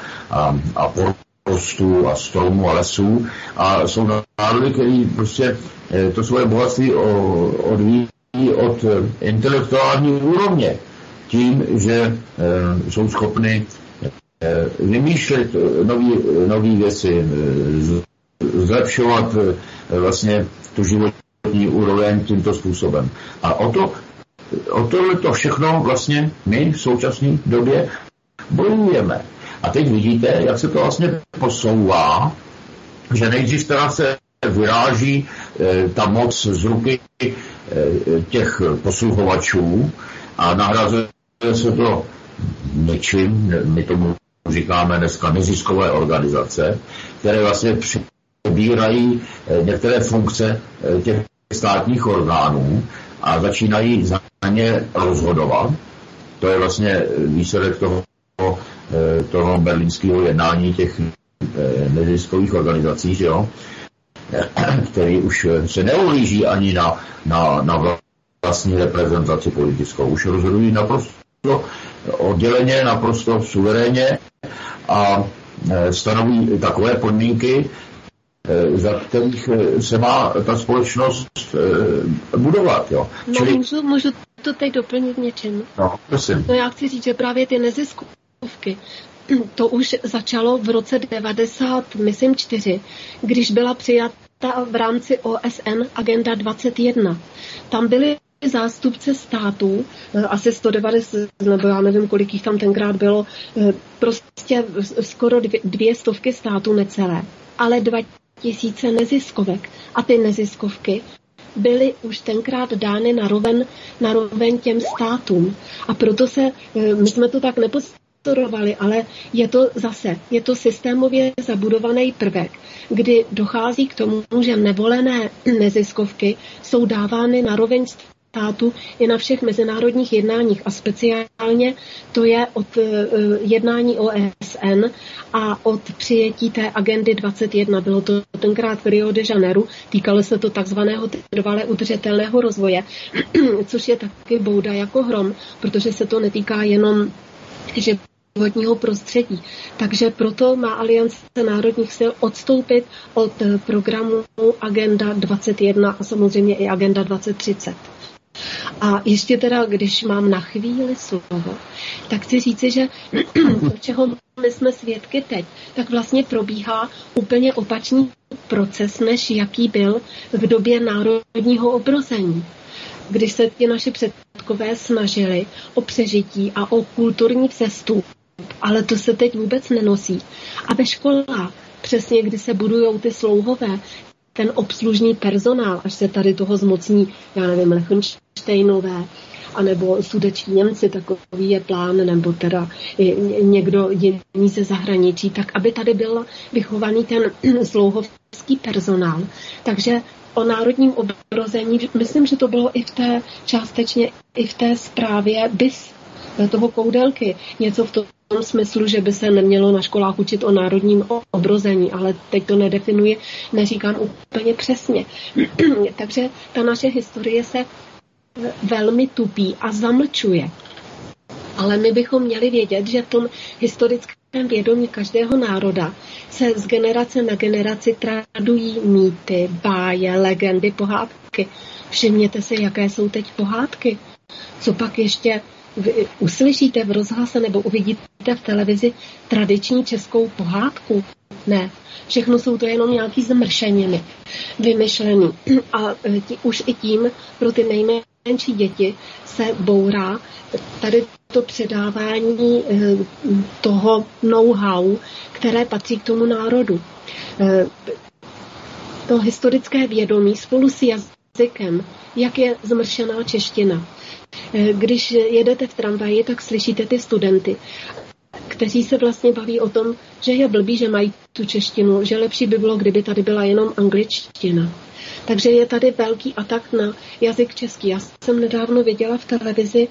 Speaker 2: a porostů a stromů a lesů. A jsou národy, které prostě to svoje bohatství odvíjí od intelektuální úrovně. Tím, že jsou schopni vymýšlet nové věci, zlepšovat vlastně tu životní úroveň tímto způsobem. A o tohleto všechno vlastně my v současné době bojujeme. A teď vidíte, jak se to vlastně posouvá, že nejdřív teda se vyráží ta moc z ruky těch posluhovačů a nahrazuje se to něčím, my tomu říkáme dneska neziskové organizace, které vlastně přebírají některé funkce těch státních orgánů a začínají za ně rozhodovat. To je vlastně výsledek toho berlínského jednání těch neziskových organizací, že jo? Který už se neohlíží ani na vlastní reprezentaci politickou. Už rozhodují naprosto odděleně, naprosto suverénně a stanoví takové podmínky, za kterých se má ta společnost budovat. Jo.
Speaker 1: No, čili... můžu to teď doplnit něčím?
Speaker 2: No, prosím.
Speaker 1: No, já chci říct, že právě ty neziskovky, to už začalo v roce 1994, když byla přijata v rámci OSN Agenda 21. Tam byly zástupce států, asi 190, nebo já nevím, kolik jich tam tenkrát bylo, prostě skoro 200 států necelé, ale 2000 neziskovek. A ty neziskovky byly už tenkrát dány na roveň těm státům. A proto my jsme to tak nepozorovali, ale je to systémově zabudovaný prvek, kdy dochází k tomu, že nevolené neziskovky jsou dávány na roveň státu i na všech mezinárodních jednáních a speciálně to je od jednání OSN a od přijetí té agendy 21. Bylo to tenkrát v Rio de Janeiro, týkalo se to takzvaného trvale udržitelného rozvoje, což je taky bouda jako hrom, protože se to netýká jenom životního prostředí. Takže proto má Aliance národních sil odstoupit od programu Agenda 21 a samozřejmě i Agenda 2030. A ještě teda, když mám na chvíli slovo, tak chci říci, že to, čeho my jsme svědky teď, tak vlastně probíhá úplně opačný proces, než jaký byl v době národního obrození. Když se ti naši předkové snažili o přežití a o kulturní vzestup, ale to se teď vůbec nenosí. A ve školách, přesně kdy se budujou ty slouhové, ten obslužný personál, až se tady toho zmocní, já nevím, Lichtenštejnové, anebo Sudeční Němci, takový je plán, nebo teda někdo jiný ze zahraničí, tak aby tady byl vychovaný ten slouhovský personál. Takže o národním obrození, myslím, že to bylo i v té částečně i v té zprávě BIS toho Koudelky. Něco v tom smyslu, že by se nemělo na školách učit o národním obrození, ale teď to nedefinuji, neříkám úplně přesně. Takže ta naše historie se velmi tupí a zamlčuje. Ale my bychom měli vědět, že v tom historickém vědomí každého národa se z generace na generaci tradují mýty, báje, legendy, pohádky. Všimněte si, jaké jsou teď pohádky. Co pak ještě uslyšíte v rozhlase nebo uvidíte v televizi tradiční českou pohádku? Ne. Všechno jsou to jenom nějaký zmršeniny, vymyšlený. A už i tím pro ty nejmenší děti se bourá tady to předávání toho know-how, které patří k tomu národu. To historické vědomí spolu s jazykem, jak je zmršená čeština. Když jedete v tramvaji, tak slyšíte ty studenty, kteří se vlastně baví o tom, že je blbý, že mají tu češtinu, že lepší by bylo, kdyby tady byla jenom angličtina. Takže je tady velký atak na jazyk český. Já jsem nedávno viděla v televizi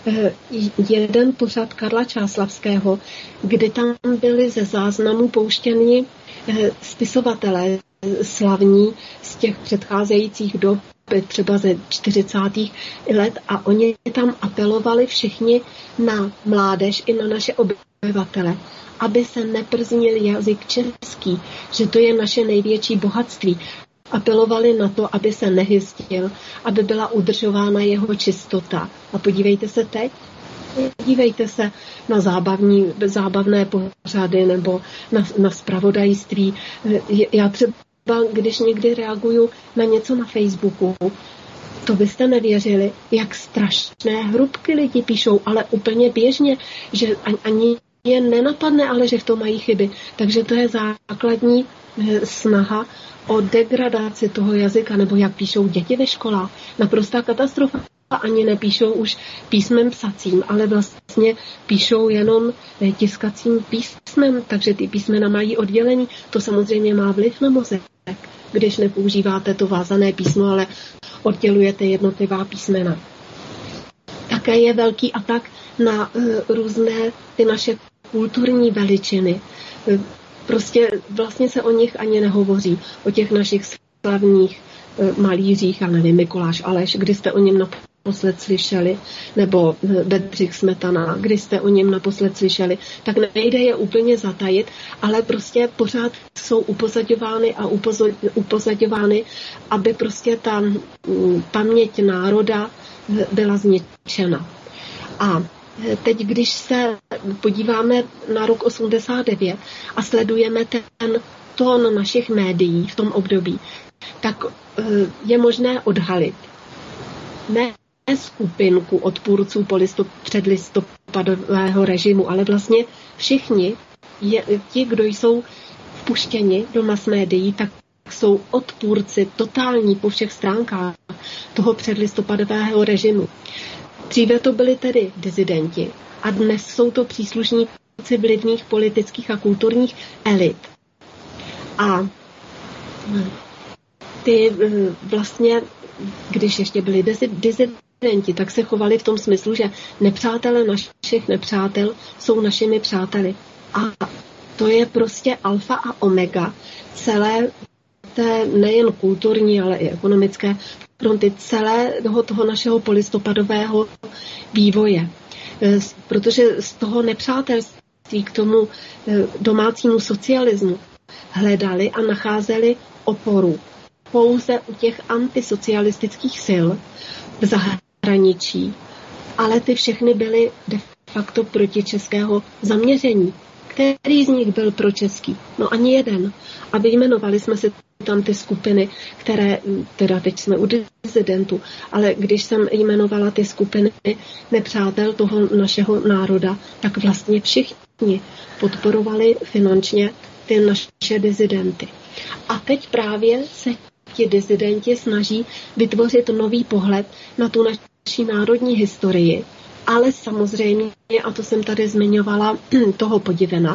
Speaker 1: jeden pořad Karla Čáslavského, kdy tam byli ze záznamů pouštěni spisovatelé slavní z těch předcházejících dob, třeba ze 40. let, a oni tam apelovali všichni na mládež i na naše obyvatele, aby se neprznil jazyk český, že to je naše největší bohatství. Apelovali na to, aby se nehystil, aby byla udržována jeho čistota. A podívejte se teď, podívejte se na zábavné pořady nebo na zpravodajství. Já třeba, když někdy reaguju na něco na Facebooku, to byste nevěřili, jak strašné hrubky lidi píšou, ale úplně běžně, že ani je nenapadne, ale že v tom mají chyby. Takže to je základní snaha o degradaci toho jazyka, nebo jak píšou děti ve školách. Naprostá katastrofa. Ani nepíšou už písmem psacím, ale vlastně píšou jenom tiskacím písmem, takže ty písmena mají oddělení. To samozřejmě má vliv na mozek, když nepoužíváte to vázané písmo, ale oddělujete jednotlivá písmena. Také je velký atak na různé ty naše kulturní veličiny. Prostě vlastně se o nich ani nehovoří, o těch našich slavných malířích, já nevím, Mikuláš Aleš, kdy jste o něm naposled slyšeli, nebo Bedřich Smetana, kdy jste o něm naposled slyšeli, tak nejde je úplně zatajit, ale prostě pořád jsou upozaďovány, aby prostě ta paměť národa byla zničena. A teď, když se podíváme na rok 89 a sledujeme ten tón našich médií v tom období, tak je možné odhalit ne skupinku odpůrců předlistopadového režimu, ale vlastně všichni ti, kdo jsou vpuštěni do mass médií, tak jsou odpůrci totální po všech stránkách toho předlistopadového režimu. Dříve to byli tedy dizidenti a dnes jsou to příslušníci vlivných politických a kulturních elit. A ty vlastně, když ještě byli dizidenti, tak se chovali v tom smyslu, že nepřátelé našich nepřátel jsou našimi přáteli. A to je prostě alfa a omega celé té nejen kulturní, ale i ekonomické fronty celého toho našeho polistopadového vývoje. Protože z toho nepřátelství k tomu domácímu socialismu hledali a nacházeli oporu pouze u těch antisocialistických sil v zahraničí, ale ty všechny byly de facto proti českého zaměření. Který z nich byl pro český? No ani jeden. A vyjmenovali jsme si tam ty skupiny, které, teda teď jsme u disidentů, ale když jsem jmenovala ty skupiny nepřátel toho našeho národa, tak vlastně všichni podporovali finančně ty naše disidenty. A teď právě se ti disidenti snaží vytvořit nový pohled na tu naši národní historii, ale samozřejmě, a to jsem tady zmiňovala, toho Podivena.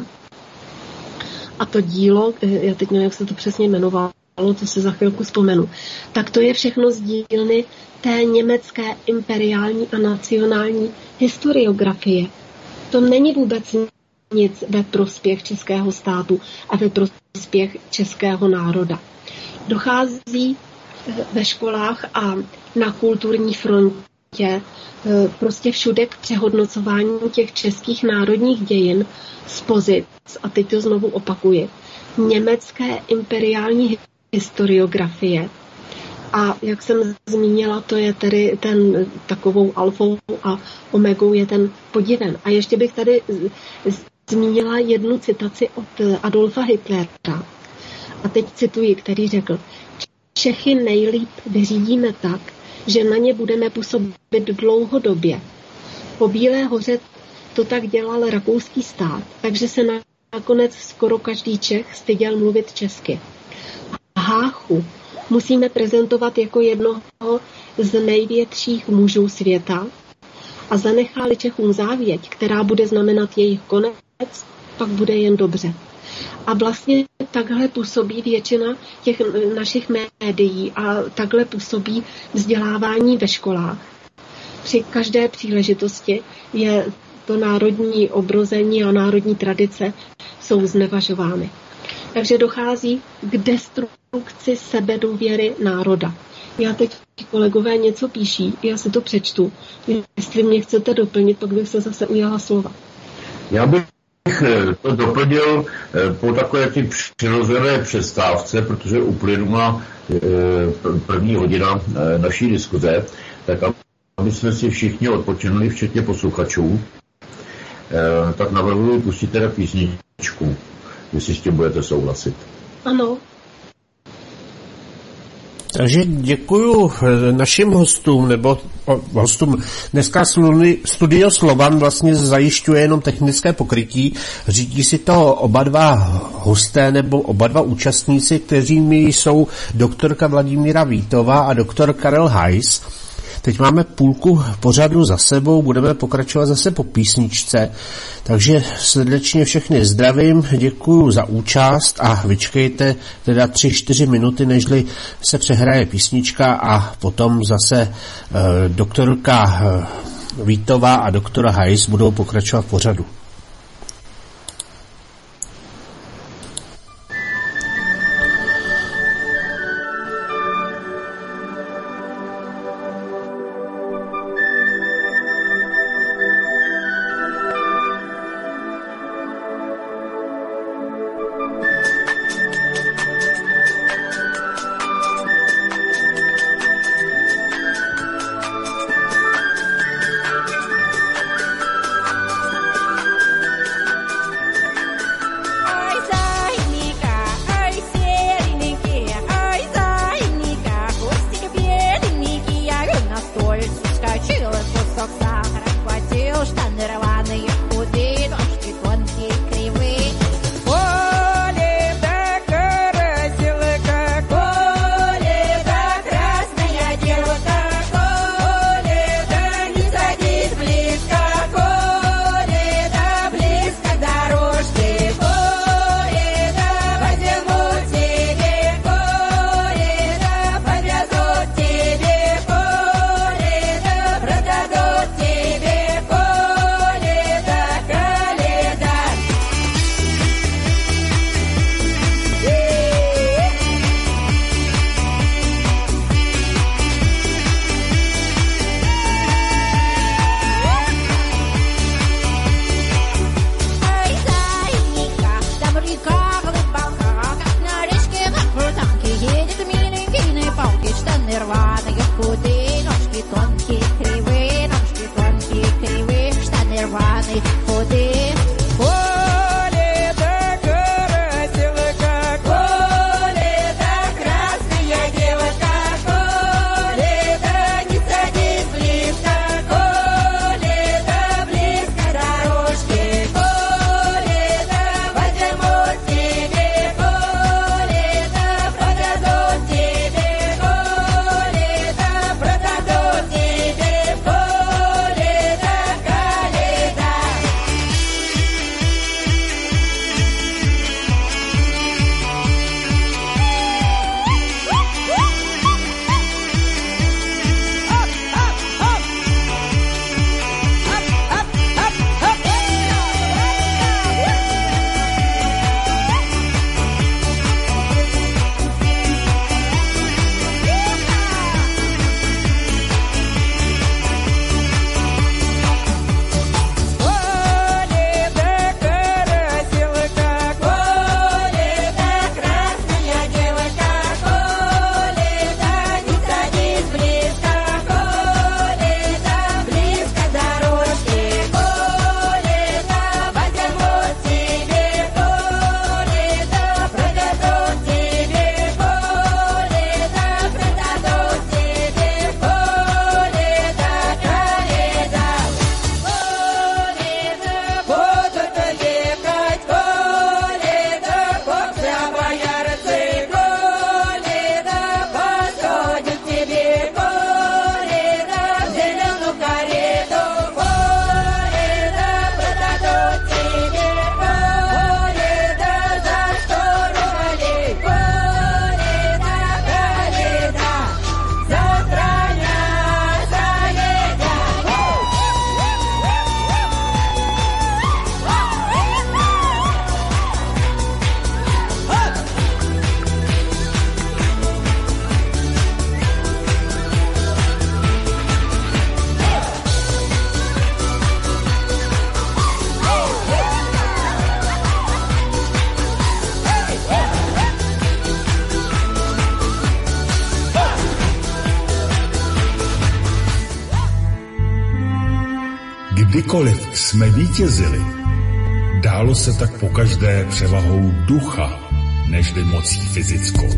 Speaker 1: A to dílo, já teď nevím, jak se to přesně jmenovalo, to si za chvilku vzpomenu, tak to je všechno z dílny té německé imperiální a nacionální historiografie. To není vůbec nic ve prospěch českého státu a ve prospěch českého národa. Dochází ve školách a na kulturní frontě prostě všude k přehodnocování těch českých národních dějin z pozic, a teď to znovu opakuji, německé imperiální historiografie. A jak jsem zmínila, to je tedy ten takovou alfou a omegou je ten Podiven. A ještě bych tady zmínila jednu citaci od Adolfa Hitlera. A teď cituji, který řekl: Čechy nejlíp vyřídíme tak, že na ně budeme působit dlouhodobě. Po Bílé hoře to tak dělal rakouský stát, takže se nakonec skoro každý Čech styděl mluvit česky. A Háchu musíme prezentovat jako jednoho z největších mužů světa a zanechá-li Čechům závěť, která bude znamenat jejich konec, pak bude jen dobře. A vlastně takhle působí většina těch našich médií a takhle působí vzdělávání ve školách. Při každé příležitosti je to národní obrození a národní tradice jsou znevažovány. Takže dochází k destrukci sebedůvěry národa. Já teď kolegové něco píší, já si to přečtu. Jestli mě chcete doplnit, pak bych se zase ujala slova.
Speaker 2: Já bych to doplnil po takové ty přirozené přestávce, protože uplynula první hodina naší diskuze, tak aby jsme si všichni odpočinuli, včetně posluchačů, tak navrhuji pustit teda písničku, jestli s tím budete souhlasit.
Speaker 1: Ano.
Speaker 3: Takže děkuju našim hostům, nebo hostům. Dneska Studio Slovan vlastně zajišťuje jenom technické pokrytí. Řídí si to oba dva hosté nebo oba dva účastníci, kteřími jsou doktorka Vladimíra Vítová a doktor Karel Hajs. Teď máme půlku pořadu za sebou, budeme pokračovat zase po písničce, takže srdečně všechny zdravím, děkuju za účast a vyčkejte teda 3-4 minuty, nežli se přehraje písnička a potom zase doktorka Vítová a doktora Hajs budou pokračovat v pořadu.
Speaker 4: kdykoliv jsme vítězili, dálo se tak pokaždé převahou ducha, nežli mocí fyzickou.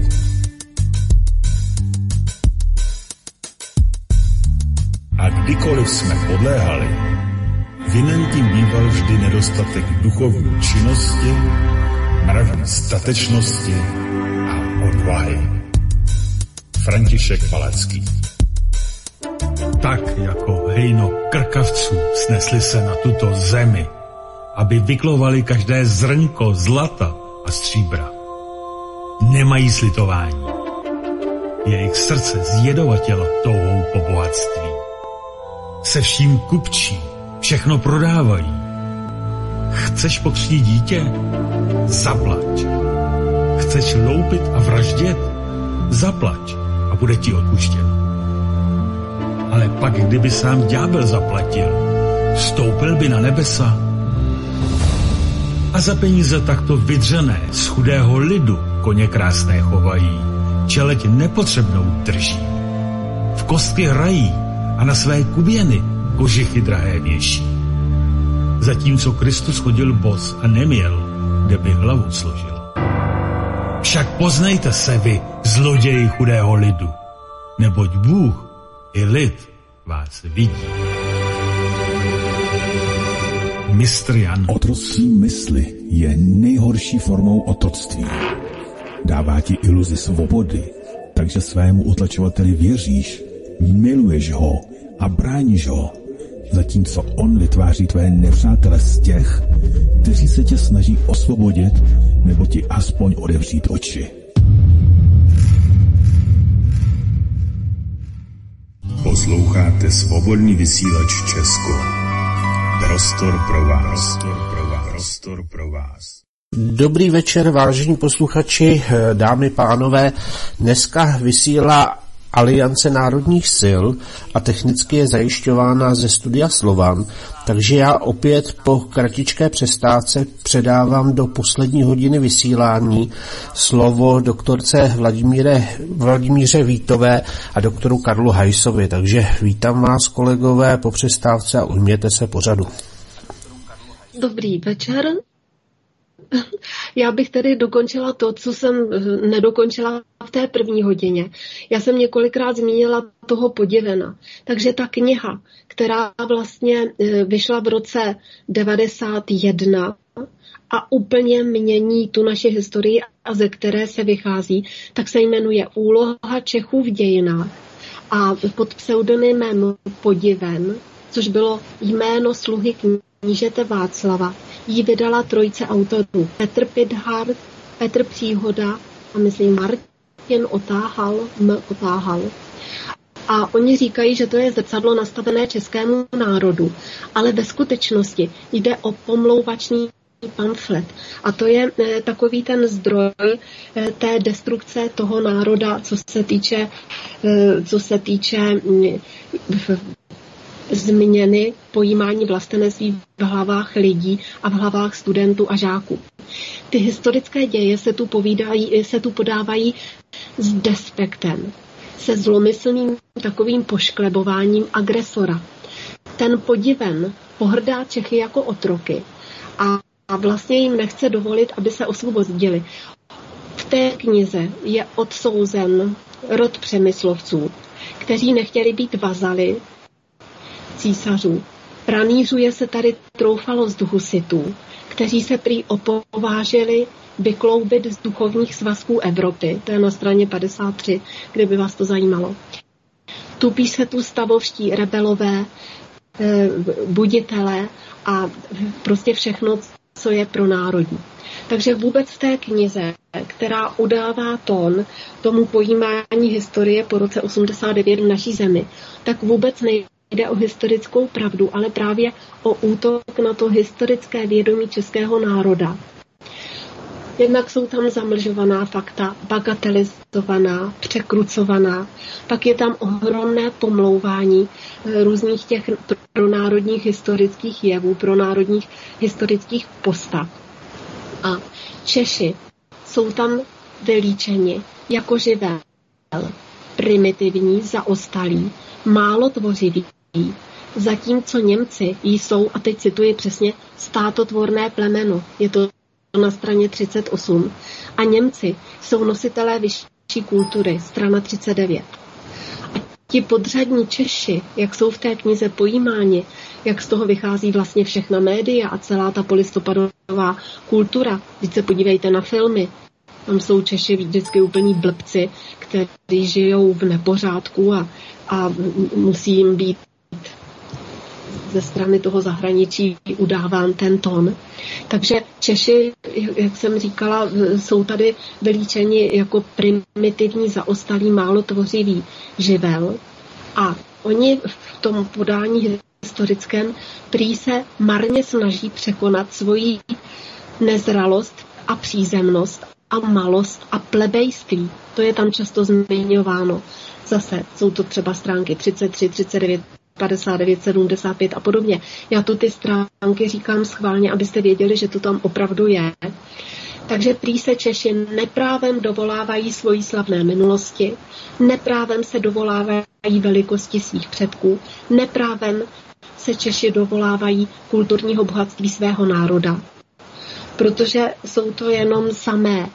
Speaker 4: A kdykoliv jsme podléhali, vinen tím býval vždy nedostatek duchovní činnosti, mravní statečnosti a odvahy. František Palacký. Tak jako hejno krkavců snesli se na tuto zemi, aby vyklovali každé zrnko zlata a stříbra. Nemají slitování. Jejich srdce zjedovatělo touhou po bohatství. Se vším kupčí, všechno prodávají. Chceš pokřtít dítě? Zaplať. Chceš loupit a vraždět? Zaplať a bude ti odpuštěno. Ale pak, kdyby sám ďábel zaplatil, vstoupil by na nebesa. A za peníze takto vydřené z chudého lidu koně krásné chovají, čeleť nepotřebnou drží. V kostky hrají a na své kuběny kožichy drahé věší. Zatímco Kristus chodil bos a neměl, kde by hlavu složil. Však poznejte se vy, zloději chudého lidu, neboť Bůh i lid vás vidí. Mistr Jan.
Speaker 5: Otroctví mysli je nejhorší formou otroctví. Dává ti iluzi svobody, takže svému utlačovateli věříš, miluješ ho a bráníš ho, zatímco on vytváří tvé nepřátele z těch, kteří se tě snaží osvobodit nebo ti aspoň odevřít oči.
Speaker 4: Posloucháte Svobodný vysílač Česko. Prostor pro vás. Prostor pro vás.
Speaker 3: Dobrý večer, vážení posluchači, dámy, pánové. Dneska vysílá Aliance národních sil a technicky je zajišťována ze studia Slovan, takže já opět po kratičké přestávce předávám do poslední hodiny vysílání slovo doktorce Vladimíře Vítové a doktoru Karlu Hajsovi. Takže vítám vás, kolegové, po přestávce a ujměte se pořadu.
Speaker 1: Dobrý večer. Já bych tedy dokončila to, co jsem nedokončila v té první hodině. Já jsem několikrát zmínila toho Podivena. Takže ta kniha, která vlastně vyšla v roce 91 a úplně mění tu naši historii a ze které se vychází, tak se jmenuje Úloha Čechů v dějinách. A pod pseudonymem Podiven, což bylo jméno sluhy knížete Václava, ji vydala trojice autorů. Petr Pithart, Petr Příhoda a myslím Martin Otáhal. A oni říkají, že to je zrcadlo nastavené českému národu, ale ve skutečnosti jde o pomlouvačný pamflet. A to je takový ten zdroj té destrukce toho národa, co se týče změny pojímání vlastenectví v hlavách lidí a v hlavách studentů a žáků. Ty historické děje se tu podávají s despektem, se zlomyslným takovým pošklebováním agresora. Ten Podiven pohrdá Čechy jako otroky a vlastně jim nechce dovolit, aby se osvobodili. V té knize je odsouzen rod Přemyslovců, kteří nechtěli být vazaly císařů. Pranýřuje se tady troufalost husitů, kteří se prý opovážili vykloubit z duchovních svazků Evropy. To je na straně 53, kdyby vás to zajímalo. Tupí se tu stavovští rebelové, buditelé a prostě všechno, co je pro národní. Takže vůbec v té knize, která udává tón tomu pojímání historie po roce 89 v naší zemi, tak vůbec nejde o historickou pravdu, ale právě o útok na to historické vědomí českého národa. Jednak jsou tam zamlžovaná fakta, bagatelizovaná, překrucovaná, pak je tam ohromné pomlouvání různých těch pronárodních historických jevů, pronárodních historických postav. A Češi jsou tam vylíčeni jako živel, primitivní, zaostalí, málo tvořiví, zatímco Němci jsou, a teď cituji přesně, státotvorné plemeno, je to na straně 38, a Němci jsou nositelé vyšší kultury, strana 39. A ti podřadní Češi, jak jsou v té knize pojímáni, jak z toho vychází vlastně všechna média a celá ta polistopadová kultura. Teď se podívejte na filmy. Tam jsou Češi vždycky úplní blbci, kteří žijou v nepořádku a musí jim být ze strany toho zahraničí udáván ten tón. Takže Češi, jak jsem říkala, jsou tady vylíčeni jako primitivní, zaostalý, málo tvořivý živel a oni v tom podání historickém prý se marně snaží překonat svoji nezralost a přízemnost a malost a plebejství. To je tam často zmiňováno. Zase jsou to třeba stránky 33, 39, 59, 75 a podobně. Já tu ty stránky říkám schválně, abyste věděli, že to tam opravdu je. Takže prý se Češi neprávem dovolávají svojí slavné minulosti, neprávem se dovolávají velikosti svých předků, neprávem se Češi dovolávají kulturního bohatství svého národa, protože jsou to jenom samé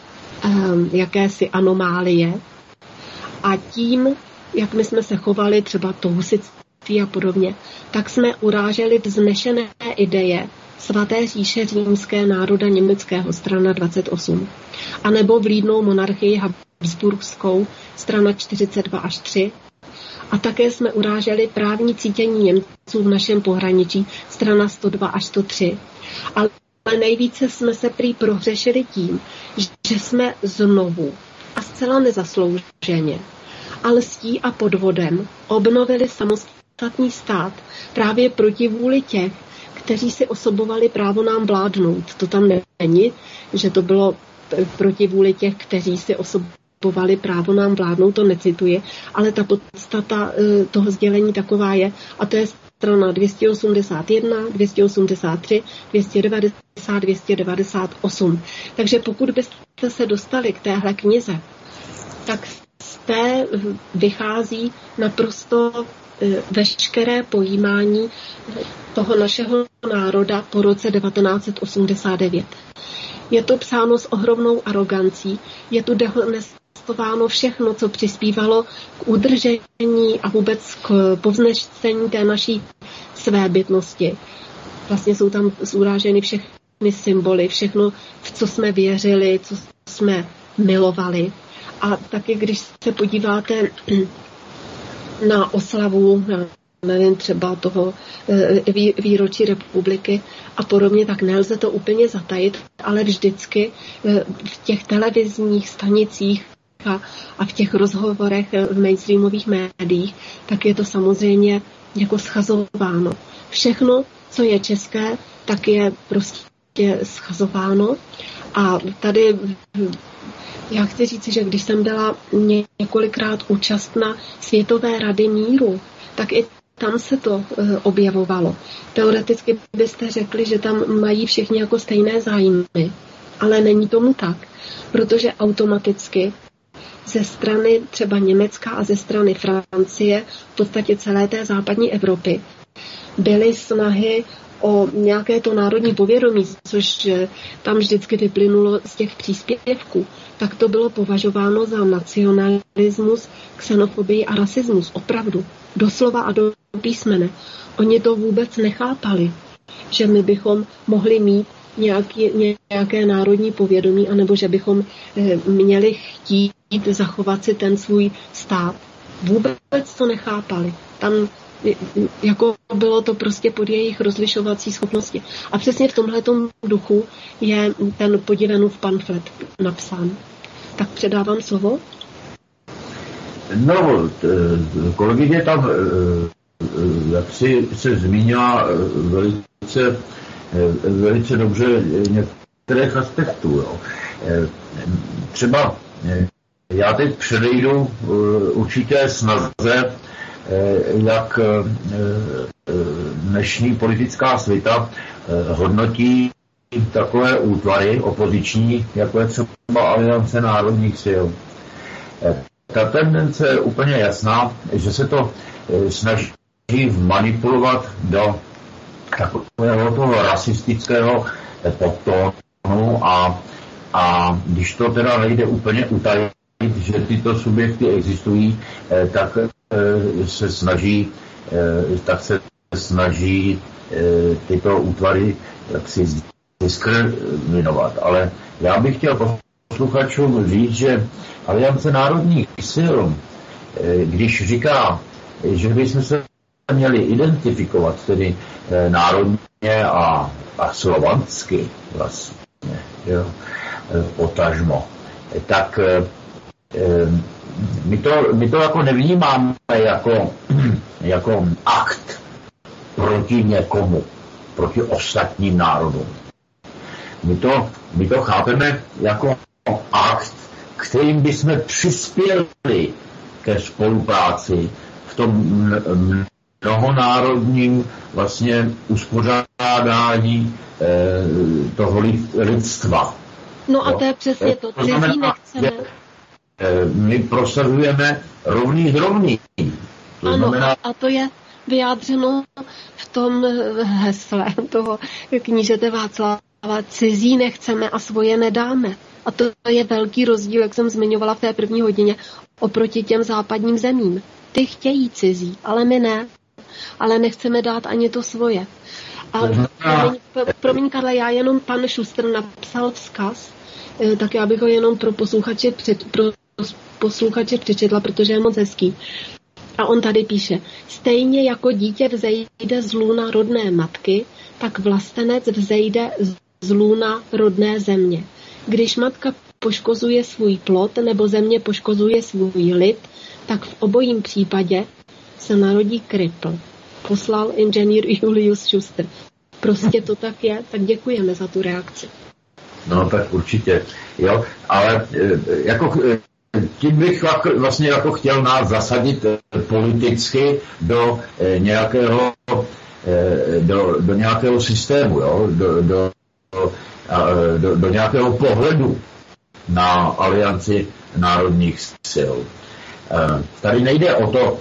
Speaker 1: jakési anomálie a tím, jak my jsme se chovali třeba to husitství a podobně, tak jsme uráželi vznešené ideje svaté říše římské národa německého, strana 28, anebo vlídnou monarchii habsburskou, strana 42 až 3, a také jsme uráželi právní cítění Němců v našem pohraničí, strana 102 až 103. Ale nejvíce jsme se prý prohřešili tím, že jsme znovu a zcela nezaslouženě a lstí a podvodem obnovili samostatný stát právě proti vůli těch, kteří si osobovali právo nám vládnout. To tam není, že to bylo proti vůli těch, kteří si osobovali právo nám vládnout, to necituji, ale ta podstata toho sdělení taková je, a to je strana 281, 283, 290, 298. Takže pokud byste se dostali k téhle knize, tak z té vychází naprosto veškeré pojímání toho našeho národa po roce 1989. Je to psáno s ohromnou arogancí, je tu dehonestováno všechno, co přispívalo k udržení a vůbec k povznešení té naší svébytnosti. Vlastně jsou tam zuráženy všechny symboly, všechno, v co jsme věřili, co jsme milovali. A taky, když se podíváte na oslavu, nevím, třeba toho výročí republiky a podobně, tak nelze to úplně zatajit, ale vždycky v těch televizních stanicích a v těch rozhovorech v mainstreamových médiích, tak je to samozřejmě jako schazováno. Všechno, co je české, tak je prostě schazováno. A tady já chci říct, že když jsem byla několikrát účastna Světové rady míru, tak i tam se to objevovalo. Teoreticky byste řekli, že tam mají všichni jako stejné zájmy, ale není tomu tak, protože automaticky ze strany třeba Německa a ze strany Francie, v podstatě celé té západní Evropy, byly snahy o nějaké to národní povědomí, což tam vždycky vyplynulo z těch příspěvků, tak to bylo považováno za nacionalismus, xenofobii a rasismus. Opravdu. Doslova a do písmene. Oni to vůbec nechápali, že my bychom mohli mít nějaké národní povědomí, anebo že bychom měli chtít zachovat si ten svůj stát. Vůbec to nechápali. Tam jako bylo to prostě pod jejich rozlišovací schopnosti. A přesně v tomhletom duchu je ten Podivenův pamflet napsán. Tak předávám slovo.
Speaker 2: No, kolegyně tam jak si se zmínila velice dobře některých aspektů. Jo. Třeba já teď předejdu určité snaze, jak dnešní politická svita hodnotí takové útvary opoziční, jako je třeba Aliance národních sil. Ta tendence je úplně jasná, že se to snaží vmanipulovat do takového toho rasistického podtónu a když to teda nejde úplně utajit, že tyto subjekty existují, tak se snaží tyto útvary jaksi diskriminovat. Ale já bych chtěl posluchačům říct, že Aliance národních sil, když říká, že bychom se měli identifikovat tedy národně a slovansky vlastně, jo, potažmo, tak my to jako nevnímáme jako akt proti někomu, proti ostatním národům. My to chápeme jako akt, kterým bychom přispěli ke spolupráci v tom mnohonárodním vlastně uspořádání toho lidstva.
Speaker 1: No a to je přesně to. Cizí nechceme.
Speaker 2: My prosazujeme rovný s rovným.
Speaker 1: Ano, a to je vyjádřeno v tom hesle toho knížete Václava. Cizí nechceme a svoje nedáme. A to je velký rozdíl, jak jsem zmiňovala v té první hodině, oproti těm západním zemím. Ty chtějí cizí, ale my ne. Ale nechceme dát ani to svoje. A promiň, Karle, já jenom pan Šustr napsal vzkaz, tak já bych ho jenom pro posluchače přečetla, protože je moc hezký. A on tady píše, stejně jako dítě vzejde z lůna rodné matky, tak vlastenec vzejde z lůna rodné země. Když matka poškozuje svůj plod nebo země poškozuje svůj lid, tak v obojím případě se narodí kripl. Poslal inženýr Julius Schuster. Prostě to tak je, tak děkujeme za tu reakci.
Speaker 2: No tak určitě, jo, ale jako tím bych vlastně jako chtěl nás zasadit politicky do nějakého systému, jo, do nějakého pohledu na Alianci národních sil. Tady nejde o to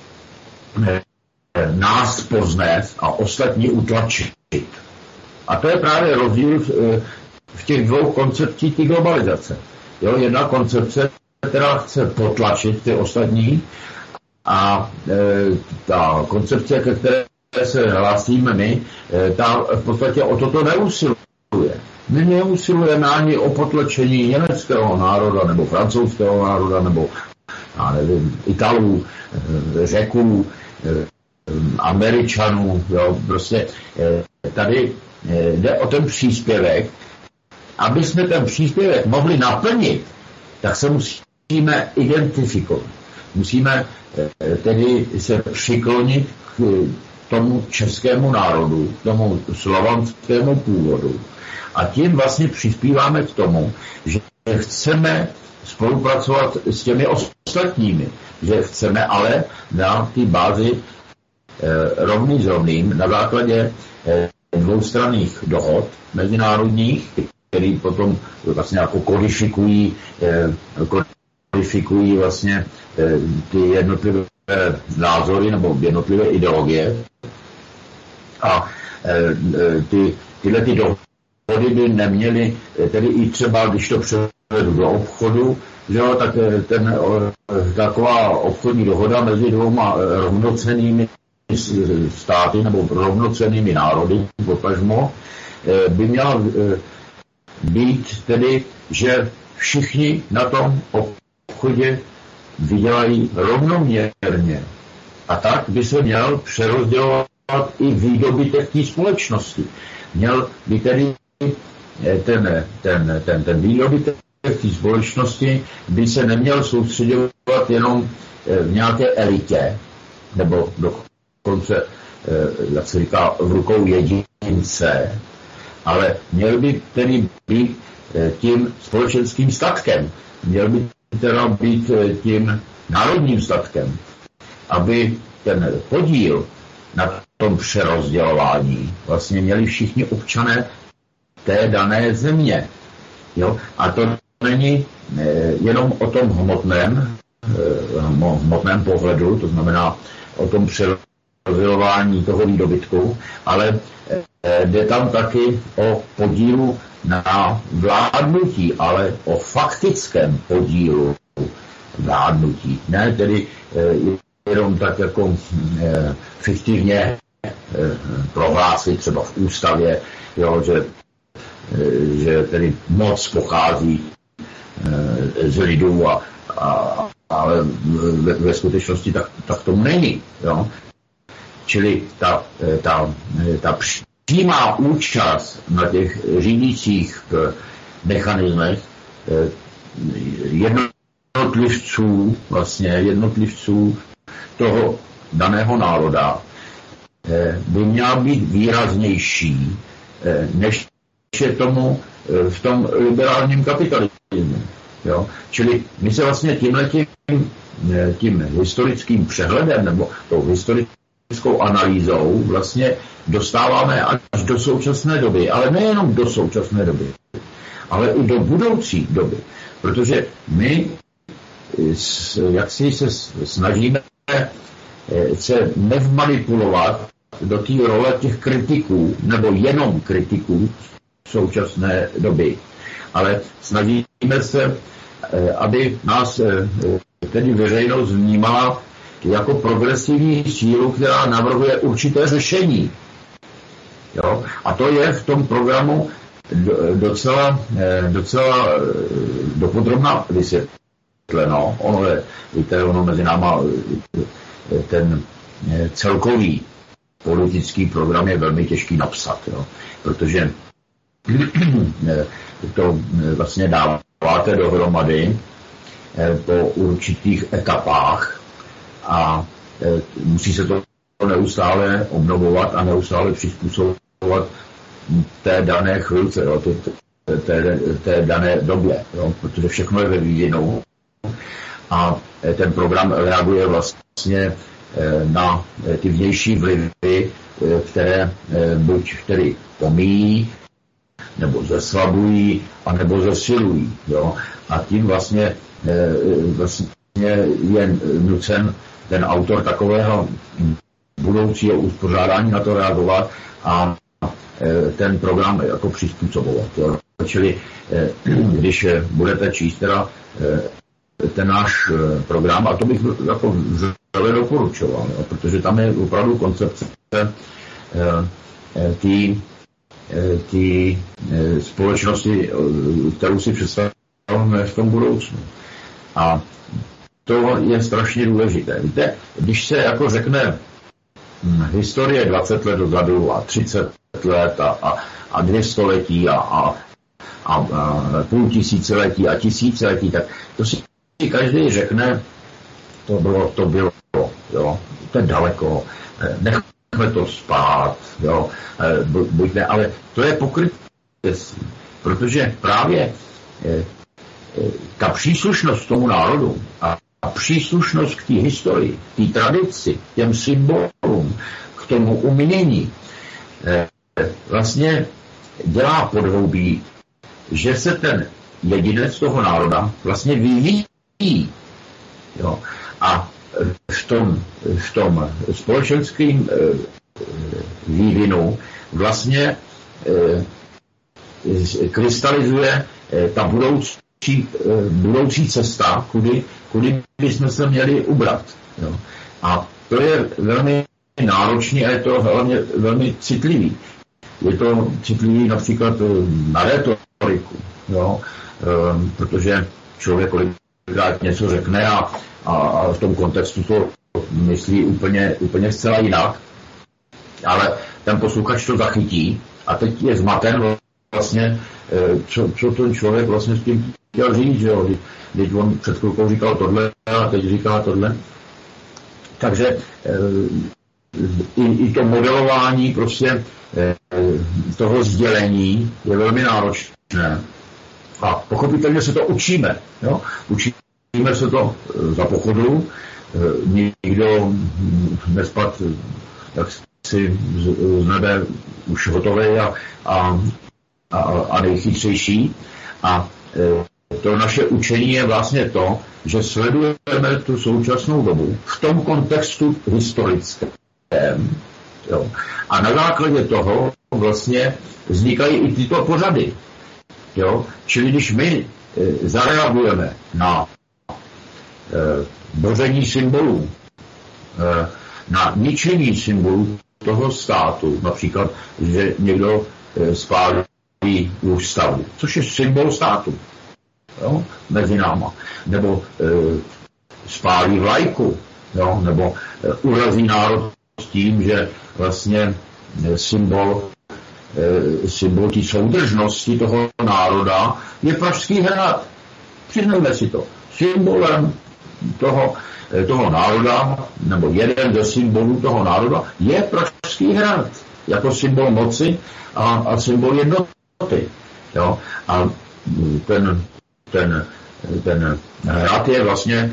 Speaker 2: nás poznat a ostatní utlačit. A to je právě rozdíl v těch dvou koncepcích té globalizace. Jo, jedna koncepce, která chce potlačit ty ostatní, a ta koncepce, ke které se hlásíme my, ta v podstatě o toto neusiluje. My neusilujeme ani o potlačení německého národa, nebo francouzského národa, nebo já nevím, Italů, Řeků, Američanů, jo, prostě tady jde o ten příspěvek. Aby jsme ten příspěvek mohli naplnit, tak se musíme identifikovat. Musíme tedy se přiklonit k tomu českému národu, k tomu slovanskému původu. A tím vlastně přispíváme k tomu, že chceme spolupracovat s těmi ostatními. Že chceme ale na té bázi rovný s rovným, na základě dvoustranných dohod mezinárodních, který potom vlastně jako kodifikují vlastně ty jednotlivé názory nebo jednotlivé ideologie. A tyhle ty dohody by neměly, tedy i třeba, když to převedu do obchodu, že jo, tak taková obchodní dohoda mezi dvouma rovnocennými státy nebo rovnocennými národy, potažmo, by měla být tedy, že všichni na tom obchodě vydělají rovnoměrně. A tak by se měl přerozdělovat i výdobytek té společnosti. Měl by tedy ten výdobytek té společnosti by se neměl soustředovat jenom v nějaké elitě, nebo dokonce, jak se říká, v rukou jedince, ale měl by tedy být tím společenským statkem. Měl by teda být tím národním statkem, aby ten podíl na tom přerozdělování vlastně měli všichni občané té dané země. Jo? A to není jenom o tom hmotném pohledu, to znamená o tom přerozdělování rozdělování toho výdobytku, ale jde tam taky o podílu na vládnutí, ale o faktickém podílu vládnutí. Ne tedy jenom tak jako fiktivně prohlásit třeba v ústavě, jo, že tedy moc pochází z lidů, ale ve skutečnosti tak tomu není. Jo. Čili ta přímá účast na těch řídících mechanismech jednotlivců toho daného národa by měla být výraznější, než je tomu v tom liberálním kapitalismu. Jo? Čili my se vlastně tím historickým přehledem nebo tou historickou analýzou vlastně dostáváme až do současné doby, ale nejenom do současné doby, ale i do budoucí doby. Protože my jak si se snažíme se nevmanipulovat do té role těch kritiků, nebo jenom kritiků současné doby. Ale snažíme se, aby nás tedy veřejnost vnímala jako progresivní sílu, která navrhuje určité řešení. Jo? A to je v tom programu docela dopodrobna vysvětleno. Ono je, víte, mezi náma ten celkový politický program je velmi těžký napsat, jo? Protože to vlastně dáváte dohromady po určitých etapách a musí se to neustále obnovovat a neustále přizpůsobovat té dané chvilce, jo? té dané době, jo? Protože všechno je ve vývinu a ten program reaguje vlastně na ty vnější vlivy, které buď tedy pomíjí, nebo zeslabují, anebo zesilují. Jo? A tím vlastně je nucen ten autor takového budoucího uspořádání na to reagovat a ten program jako přizpůsobovat. Jo? Čili když budete číst teda ten náš program, a to bych jako vřele doporučoval, jo? Protože tam je opravdu koncepce té společnosti, kterou si představujeme v tom budoucnu. A to je strašně důležité. Víte, když se jako řekne historie 20 let dozadu a 30 let a 200 letí a půl tisíciletí a tisíciletí, tak to si každý řekne, to bylo, jo, to je daleko, nechme to spát, jo, buďme, ale to je pokrytectví, protože právě ta příslušnost tomu národu a příslušnost k té historii, k té tradici, těm symbolům, k tomu umění, vlastně dělá podhoubí, že se ten jedinec toho národa vlastně vyvíjí. Jo. A v tom společenském vývinu vlastně krystalizuje ta budoucí cesta, kudy bychom se měli ubrat. Jo. A to je velmi náročný a je to hlavně velmi citlivý. Je to citlivý například na rétoriku, jo. Protože člověk kolikrát něco řekne a v tom kontextu to myslí úplně zcela jinak, ale ten posluchač to zachytí a teď je zmaten vlastně, co ten člověk vlastně s tím chtěl říct, že jo? Když on před chvilkou říkal tohle a teď říká tohle. Takže i to modelování prostě toho sdělení je velmi náročné. A pochopitelně se to učíme. Jo? Učíme se to za pochodu. Nikdo nespad jak si z nebe už hotový a nejchytřejší. A to naše učení je vlastně to, že sledujeme tu současnou dobu v tom kontextu historickém. Jo. A na základě toho vlastně vznikají i tyto pořady. Jo. Čili když my zareagujeme na boření symbolů, na ničení symbolů toho státu, například, že někdo spálí ústavu, což je symbol státu, jo, mezi náma, nebo spálí vlajku, jo, nebo urazí národ s tím, že vlastně symbol té soudržnosti toho národa je Pražský hrad. Přiznejme si to. Symbolem toho národa, nebo jeden ze symbolů toho národa je Pražský hrad. Jako symbol moci a symbol jednoty. Jo? A ten hrad je vlastně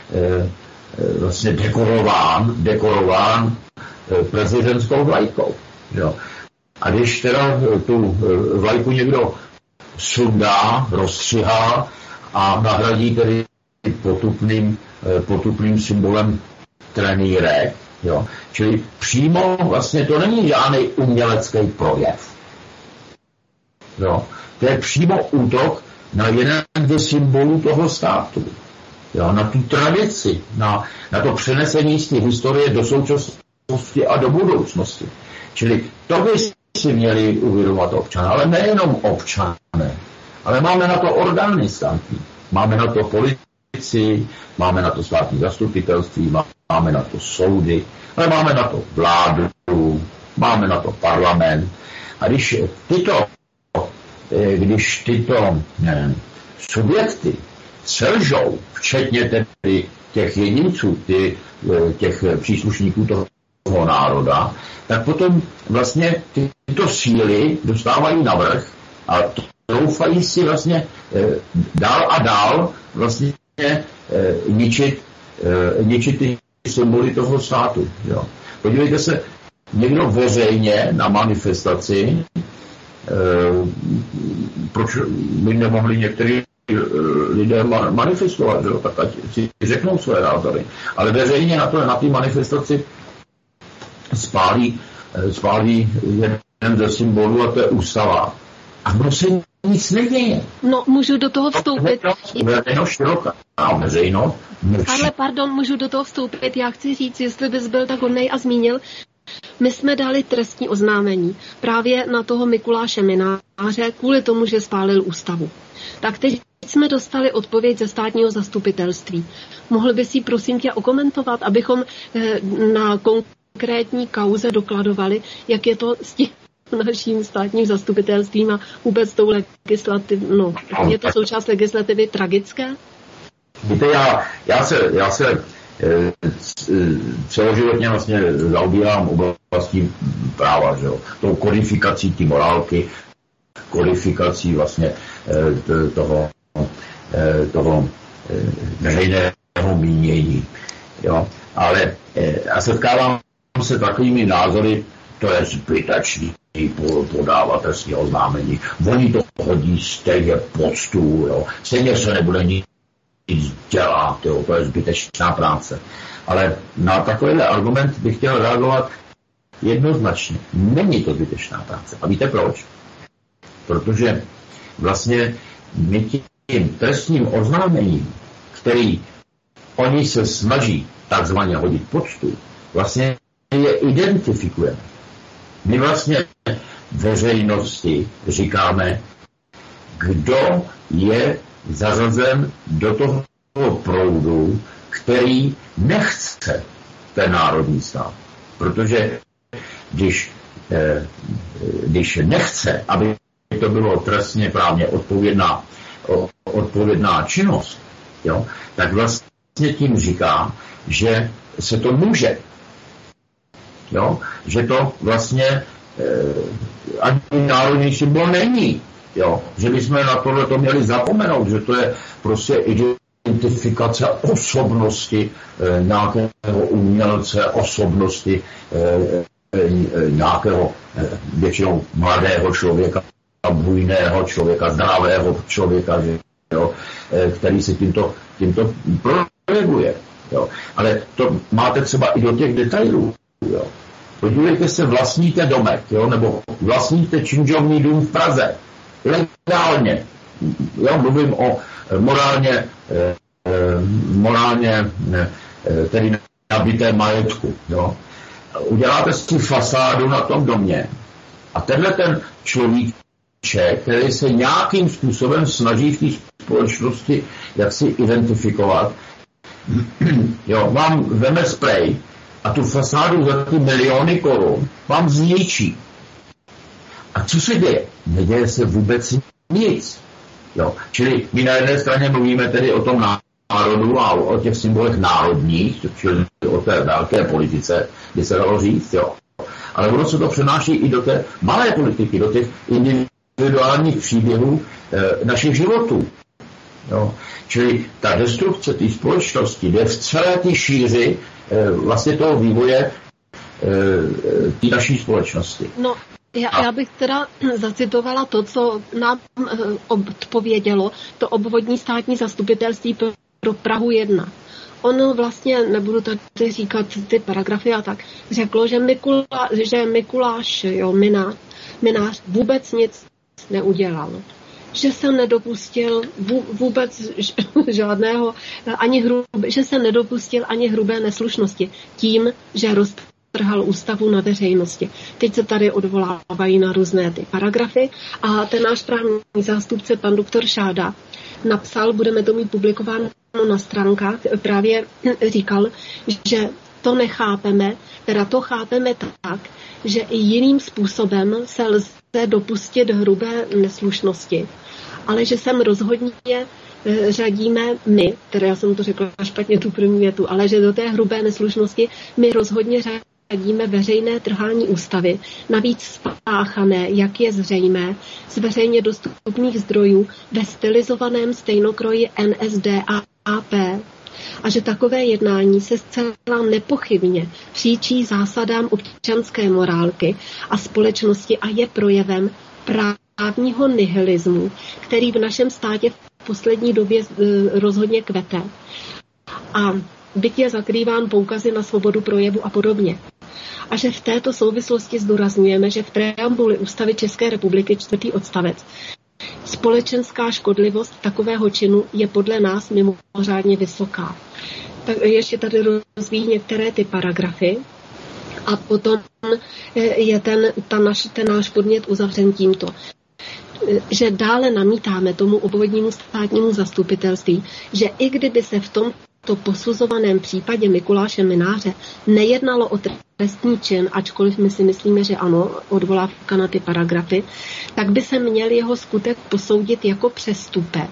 Speaker 2: dekorován prezidentskou vlajkou. Jo? A když teda tu vlajku někdo sundá, rozstřihá a nahradí tedy potupným symbolem trenýrek, jo. Čili přímo vlastně to není žádný umělecký projev. Jo. To je přímo útok na jeden ze symbolů toho státu. Jo. Na tu tradici, na to přenesení z té historie do současnosti a do budoucnosti. Čili to by si měli uvědomovat občané, ale nejenom občané, ale máme na to orgány státní, máme na to policii, máme na to státní zastupitelství, máme na to soudy, ale máme na to vládu, máme na to parlament. A když tyto subjekty selžou, včetně tedy těch jedinců, těch příslušníků toho národa, tak potom vlastně tyto síly dostávají navrch a troufají si vlastně dál a dál vlastně ničit ty symboly toho státu. Jo. Podívejte se, někdo veřejně na manifestaci, proč by nemohli někteří lidé manifestovat, jo? Tak ať si řeknou své názory, ale veřejně na té manifestaci spálí jeden ze symbolů a to je ústava. A ono se nic neděje.
Speaker 1: No, můžu do toho vstoupit.
Speaker 2: Ale
Speaker 1: pardon, můžu do toho vstoupit. Já chci říct, jestli bys byl tak hodnej a zmínil, my jsme dali trestní oznámení právě na toho Mikuláše Mináře kvůli tomu, že spálil ústavu. Tak teď jsme dostali odpověď ze státního zastupitelství. Mohl bys ji prosím tě okomentovat, abychom na konkrétní kauze dokladovali, jak je to s tím naším státním zastupitelstvím a vůbec tou legislativou. No, je to součást legislativy tragické?
Speaker 2: Víte, já se celoživotně vlastně zaobírám oblastí práva, že jo? Tou kodifikací té morálky, kodifikací vlastně toho veřejného mínění. Jo? Ale já setkávám se takovými názory, to je zbytečný podávat trestní oznámení. Oni to hodí stejně pod stůl, jo. Stejně se nebude nic dělat, jo. To je zbytečná práce. Ale na takovýhle argument bych chtěl reagovat jednoznačně. Není to zbytečná práce. A víte proč? Protože vlastně my tím trestním oznámením, který oni se snaží takzvaně hodit pod stůl, vlastně je identifikujeme. My vlastně veřejnosti říkáme, kdo je zařazen do toho proudu, který nechce ten národní stát. Protože když nechce, aby to bylo trestně právně odpovědná činnost, jo, tak vlastně tím říká, že se to může. Jo, že to vlastně ani národní symbol není. Jo, že bychom na tohle měli zapomenout, že to je prostě identifikace osobnosti nějakého umělce, osobnosti nějakého většinou mladého člověka, bujného člověka, zdravého člověka, jo, který se tímto projevuje. Jo. Ale to máte třeba i do těch detailů. Jo. Podívejte se, vlastníte domek, jo, nebo vlastníte činžovný dům v Praze. Legálně. Já mluvím o morálně tedy nabité majetku. Jo. Uděláte si fasádu na tom domě a tenhle ten človíček, který se nějakým způsobem snaží v té společnosti jaksi identifikovat, jo, vám veme spray a tu fasádu za ty miliony korun vám zničí. A co se děje? Neděje se vůbec nic. Jo. Čili my na jedné straně mluvíme tedy o tom národu a o těch symbolech národních, čili o té velké politice, by se dalo říct, jo. Ale ono se to přenáší i do té malé politiky, do těch individuálních příběhů našich životů. Jo. Čili ta destrukce té společnosti jde v celé té šíři vlastně toho vývoje té naší společnosti.
Speaker 1: No, já bych teda zacitovala to, co nám odpovědělo to obvodní státní zastupitelství pro Prahu 1. Ono vlastně, nebudu tady říkat ty paragrafy a tak, řeklo, že Mikuláš, jo, Minář vůbec nic neudělal. Že se nedopustil vůbec žádného, že se nedopustil ani hrubé neslušnosti tím, že roztrhal ústavu na veřejnosti. Teď se tady odvolávají na různé ty paragrafy a ten náš právní zástupce, pan doktor Šáda, napsal, budeme to mít publikováno na stránkách, právě říkal, že to nechápeme, teda to chápeme tak, že i jiným způsobem se lze dopustit hrubé neslušnosti, ale že sem rozhodně řadíme my, teda já jsem to řekla špatně tu první větu, ale že do té hrubé neslušnosti my rozhodně řadíme veřejné trhání ústavy, navíc spáchané, jak je zřejmé, z veřejně dostupných zdrojů ve stylizovaném stejnokroji NSDAP. A že takové jednání se zcela nepochybně příčí zásadám občanské morálky a společnosti a je projevem právního nihilismu, který v našem státě v poslední době rozhodně kvete. A byť je zakrýván poukazy na svobodu projevu a podobně. A že v této souvislosti zdůrazňujeme, že v preambuli Ústavy České republiky 4. odstavec společenská škodlivost takového činu je podle nás mimořádně vysoká. Tak ještě tady rozvíjí některé ty paragrafy a potom je ten náš podnět uzavřen tímto, že dále namítáme tomu obvodnímu státnímu zastupitelství, že i kdyby se v tomto posuzovaném případě Mikuláše Mináře nejednalo o trestný čin, ačkoliv my si myslíme, že ano, odvolávka na ty paragrafy, tak by se měl jeho skutek posoudit jako přestupek.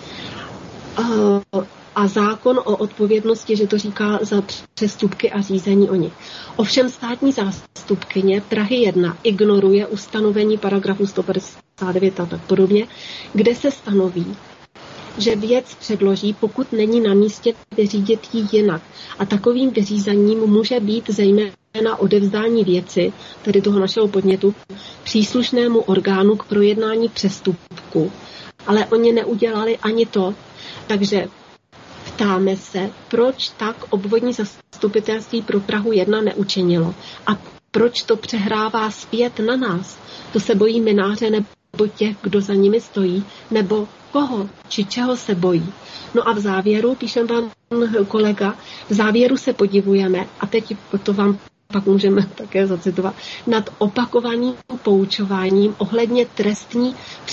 Speaker 1: A zákon o odpovědnosti, že to říká za přestupky a řízení o nich. Ovšem státní zástupkyně Prahy 1 ignoruje ustanovení paragrafu 159 a tak podobně, kde se stanoví, že věc předloží, pokud není na místě vyřídit ji jinak. A takovým vyřízením může být zejména odevzdání věci, tedy toho našeho podnětu, příslušnému orgánu k projednání přestupku. Ale oni neudělali ani to, takže ptáme se, proč tak obvodní zastupitelství pro Prahu 1 neučinilo a proč to přehrává zpět na nás. To se bojí Mináře nebo těch, kdo za nimi stojí, nebo koho či čeho se bojí. No a v závěru, píše vám kolega, v závěru se podivujeme, a teď to vám pak můžeme také zacitovat, nad opakovaným poučováním ohledně trestní,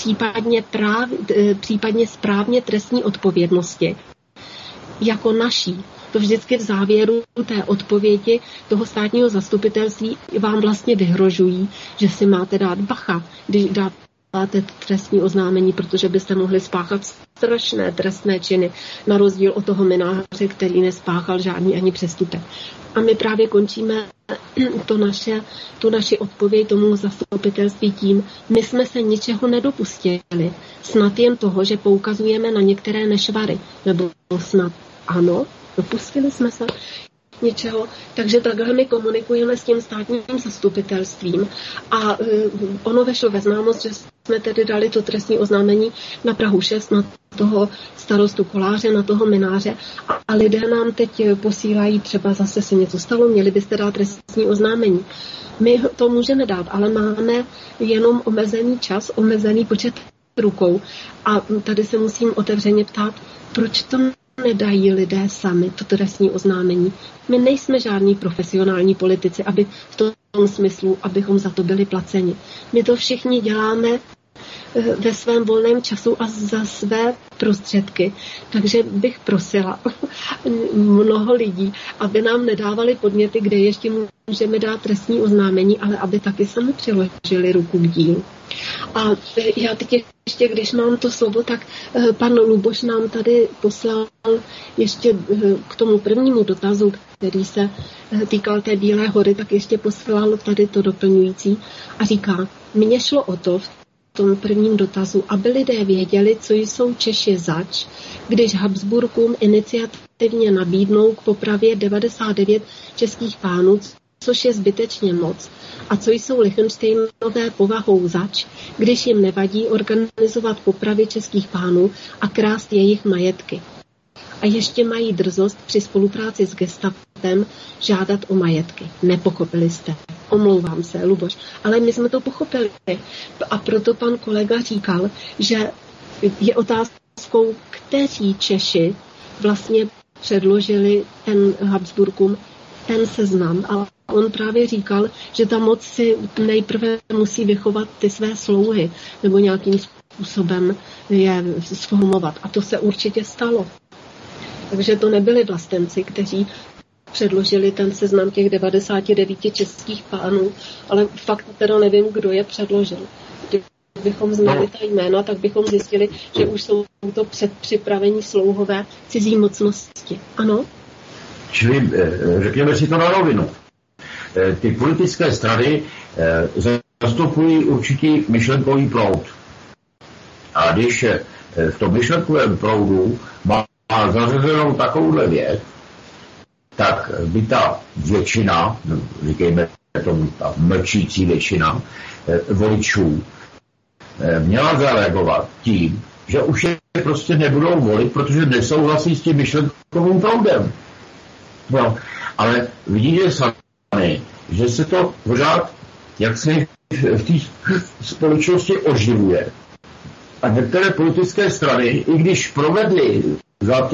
Speaker 1: případně správně trestní odpovědnosti. Jako naší. To vždycky v závěru té odpovědi toho státního zastupitelství vám vlastně vyhrožují, že si máte dát bacha, když dáte trestní oznámení, protože byste mohli spáchat strašné trestné činy, na rozdíl od toho Mináře, který nespáchal žádný ani přestupek. A my právě končíme tu naši odpověď tomu zastupitelství tím, my jsme se ničeho nedopustili. Snad jen toho, že poukazujeme na některé nešvary. Nebo snad ano, dopustili jsme se něčeho. Takže takhle my komunikujeme s tím státním zastupitelstvím a ono vešlo ve známost, že jsme tedy dali to trestní oznámení na Prahu 6, na toho starostu Koláře, na toho mináře a lidé nám teď posílají, třeba zase se něco stalo, měli byste dát trestní oznámení. My to můžeme dát, ale máme jenom omezený čas, omezený počet rukou. A tady se musím otevřeně ptát, proč to nedají lidé sami, to trestní oznámení. My nejsme žádní profesionální politici, aby v tom smyslu, abychom za to byli placeni. My to všichni děláme ve svém volném času a za své prostředky. Takže bych prosila mnoho lidí, aby nám nedávali podněty, kde ještě můžeme dát trestní oznámení, ale aby taky sami přiložili ruku k dílu. A já teď ještě, když mám to slovo, tak pan Luboš nám tady poslal ještě k tomu prvnímu dotazu, který se týkal té Bílé hory, tak ještě poslal tady to doplňující a říká, mně šlo o to v tom prvním dotazu, aby lidé věděli, co jsou Češi zač, když Habsburkům iniciativně nabídnou k popravě 99 českých pánů, což je zbytečně moc, a co jsou Lichtenštejnové povahou zač, když jim nevadí organizovat popravy českých pánů a krást jejich majetky. A ještě mají drzost při spolupráci s gestapem žádat o majetky. Nepochopili jste. Omlouvám se, Luboš. Ale my jsme to pochopili. A proto pan kolega říkal, že je otázkou, kteří Češi vlastně předložili ten Habsburkům ten seznam. A on právě říkal, že ta moc si nejprve musí vychovat ty své slouhy nebo nějakým způsobem je sformovat. A to se určitě stalo. Takže to nebyli vlastenci, kteří předložili ten seznam těch 99 českých pánů, ale fakt teda nevím, kdo je předložil. Kdybychom znali ta jména, tak bychom zjistili, že už jsou to předpřipravení slouhové cizí mocnosti. Ano?
Speaker 2: Čili řekněme si to na rovinu. Ty politické strany zastupují určitý myšlenkový proud. A když v tom myšlenkovém proudu má zařazenou takovouhle věc, tak by ta většina, říkejme tomu ta mlčící většina voličů, měla zareagovat tím, že už je prostě nebudou volit, protože nesouhlasí s tím myšlenkovým proudem. No, ale vidíte sami, že se to pořád jak se v té společnosti oživuje. A některé politické strany, i když provedly za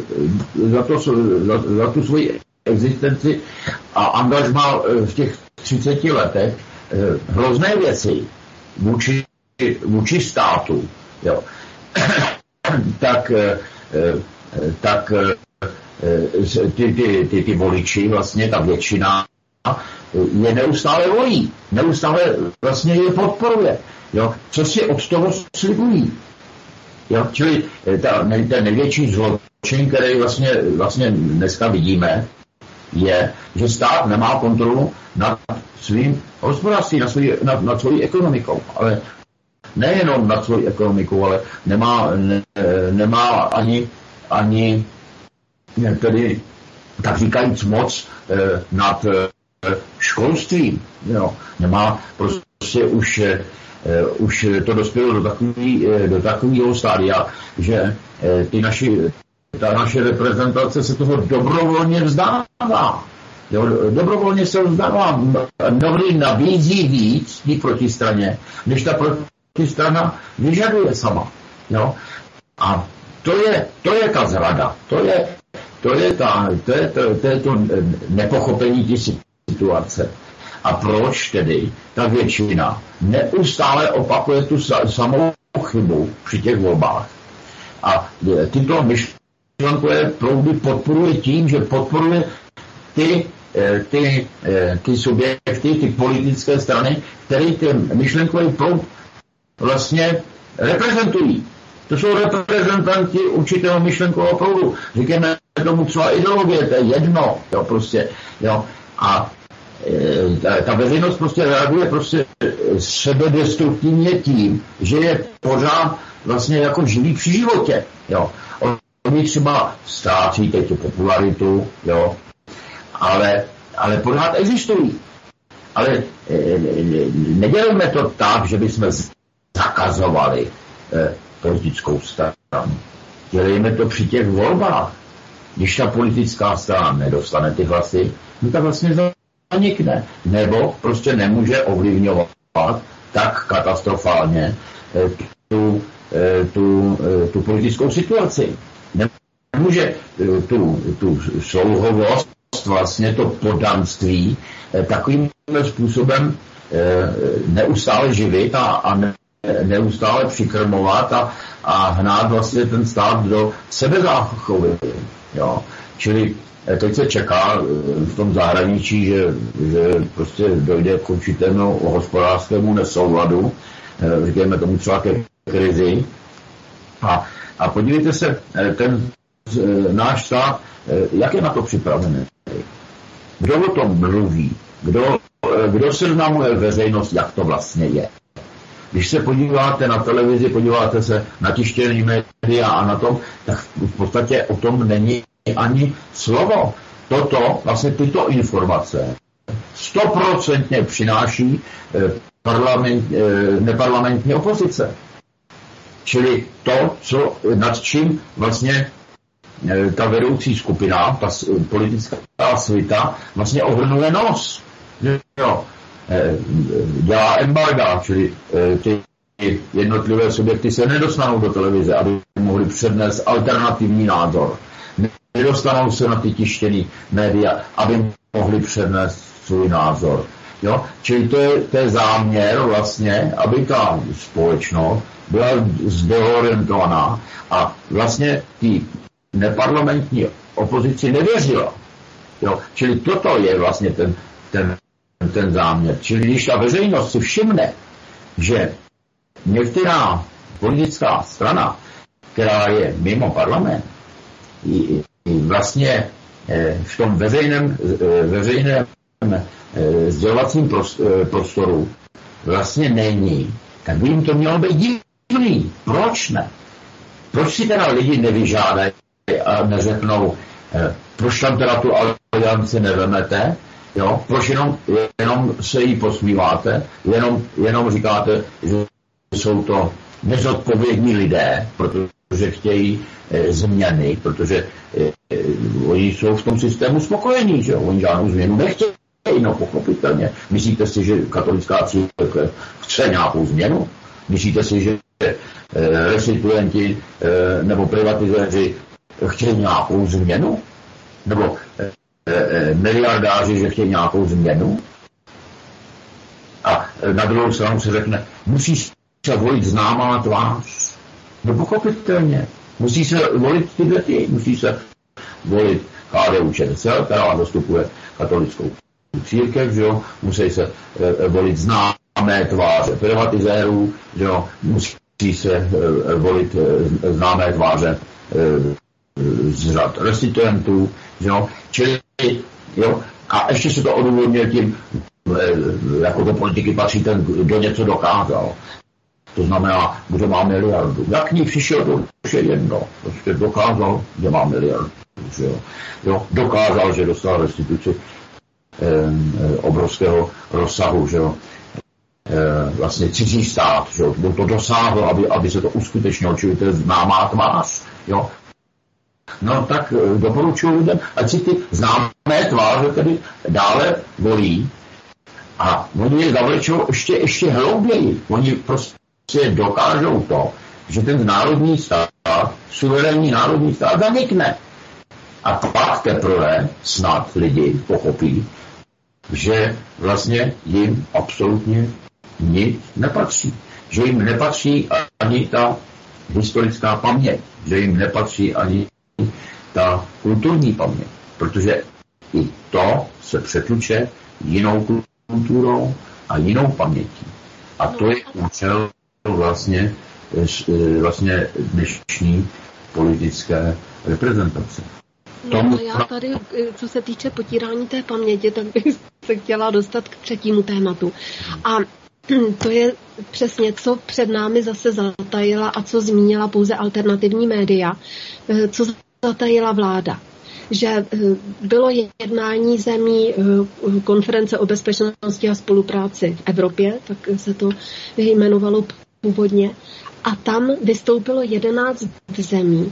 Speaker 2: tu svoji existenci a angažmá v těch 30 letech hrozné věci vůči státu, jo, tak ty voliči, vlastně ta většina je neustále volí, neustále vlastně je podporuje. Jo, co si od toho slibují. Jo, čili ten největší zločin, který vlastně dneska vidíme, je, že stát nemá kontrolu nad svým hospodářstvím, nad svojí ekonomikou. Ale nejenom nad svojí ekonomikou, ale nemá ani tedy, tak říkajíc, moc nad školstvím. Jo. Nemá prostě už to dospělo do takového stádia, že ta naše reprezentace se toho dobrovolně vzdává. Jo, dobrovolně se vzdává. Mnohdy nabízí víc té protistraně, než ta protistrana vyžaduje sama. Jo. A to je ta zrada. To je to nepochopení té situace. A proč tedy ta většina neustále opakuje tu samou chybu při těch volbách? A tyto myšlenkové proudy podporuje tím, že podporuje ty subjekty, ty politické strany, které ten myšlenkový proud vlastně reprezentují. To jsou reprezentanti určitého myšlenkového proudu. Říkáme tomu třeba ideologie, to je jedno, jo, prostě, jo. A ta veřejnost prostě reaguje prostě sebedestruktivně tím, že je pořád vlastně jako živý při životě. Jo. Oni třeba ztrácí teď tu popularitu, jo, ale pořád existují. Ale nedělejme to tak, že bychom zakazovali politickou stranu. dělejme to při těch volbách. Když ta politická strana nedostane ty hlasy, no tak vlastně zanikne. Nebo prostě nemůže ovlivňovat tak katastrofálně tu politickou situaci. Nemůže tu slouhovost, vlastně to poddanství takovým způsobem neustále živit a neustále přikrmovat a hnát vlastně ten stát do sebezáchovy. Jo. Čili teď se čeká v tom zahraničí, že prostě dojde k určitému hospodářskému nesouladu, říkáme tomu třeba ke krizi. A podívejte se, ten náš stát, jak je na to připravený? Kdo o tom mluví? Kdo seznamuje veřejnost, jak to vlastně je? Když se podíváte na televizi, podíváte se na tištěné média a na tom, tak v podstatě o tom není ani slovo. Vlastně tyto informace 100% přináší neparlamentní opozice. Čili to, nad čím vlastně ta vedoucí skupina, ta politická svita vlastně ohrnuje nos. Jo. Dělá embarga, čili ty jednotlivé subjekty se nedostanou do televize, aby mohli přednést alternativní názor. Nedostanou se na ty tištěné média, aby mohli přednést svůj názor. Jo? Čili to je záměr vlastně, aby ta společnost byla zdezorientovaná a vlastně ty neparlamentní opozici nevěřila. Jo? Čili toto je vlastně ten záměr. Čili když ta veřejnost si všimne, že některá politická strana, která je mimo parlament, vlastně v tom veřejném sdělovacím prostoru vlastně není, tak by jim to mělo být divný. Proč ne? Proč si teda lidi nevyžádají a neřeknou, proč tam teda tu alianci nevemete, jo? Proč jenom se jí posmíváte, jenom říkáte, že jsou to nezodpovědní lidé, protože chtějí změny, protože oni jsou v tom systému spokojení, že oni žádnou změnu nechtějí, no pochopitelně. Myslíte si, že katolická církev chce nějakou změnu? Myslíte si, že restituenti nebo privatizáři chtějí nějakou změnu? Nebo miliardáři, že chtějí nějakou změnu? A na druhou stranu se řekne, musí se volit známá tvář. No pochopitelně. Musí se volit ty, musí se volit KDU-ČSL, která zastupuje katolickou církev, že jo? Musí se volit známé tváře privatizérů, že jo? Musí se volit známé tváře z řad restituentů, že jo? Čili, jo? A ještě se to odůvodňuje tím, jako do politiky patří ten, kdo něco dokázal. To znamená, kdo má miliardu. Jak k ní přišel, to už je jedno. Prostě dokázal, že má miliardu. Že jo? Dokázal, že dostal restituci obrovského rozsahu. Že jo? Vlastně cizí stát. Že jo? To dosáhl, aby se to uskutečnilo. Čili to je známá tvář. Jo? No tak doporučuji lidem, ať si ty známé tváře tedy dále volí a oni je zavlečou ještě hlouběji. Oni prostě dokážou to, že ten národní stát, suverénní národní stát zanikne. A pak teprve snad lidi pochopí, že vlastně jim absolutně nic nepatří. Že jim nepatří ani ta historická paměť, že jim nepatří ani ta kulturní paměť, protože i to se přetluče jinou kulturou a jinou pamětí. A to je účel vlastně dnešní politické reprezentace.
Speaker 1: No, já tady, co se týče potírání té paměti, tak bych se chtěla dostat k třetímu tématu. A to je přesně, co před námi zase zatajila a co zmínila pouze alternativní média, co zatajila vláda. Že bylo jednání zemí konference o bezpečnosti a spolupráci v Evropě, tak se to jmenovalo původně, a tam vystoupilo 11 zemí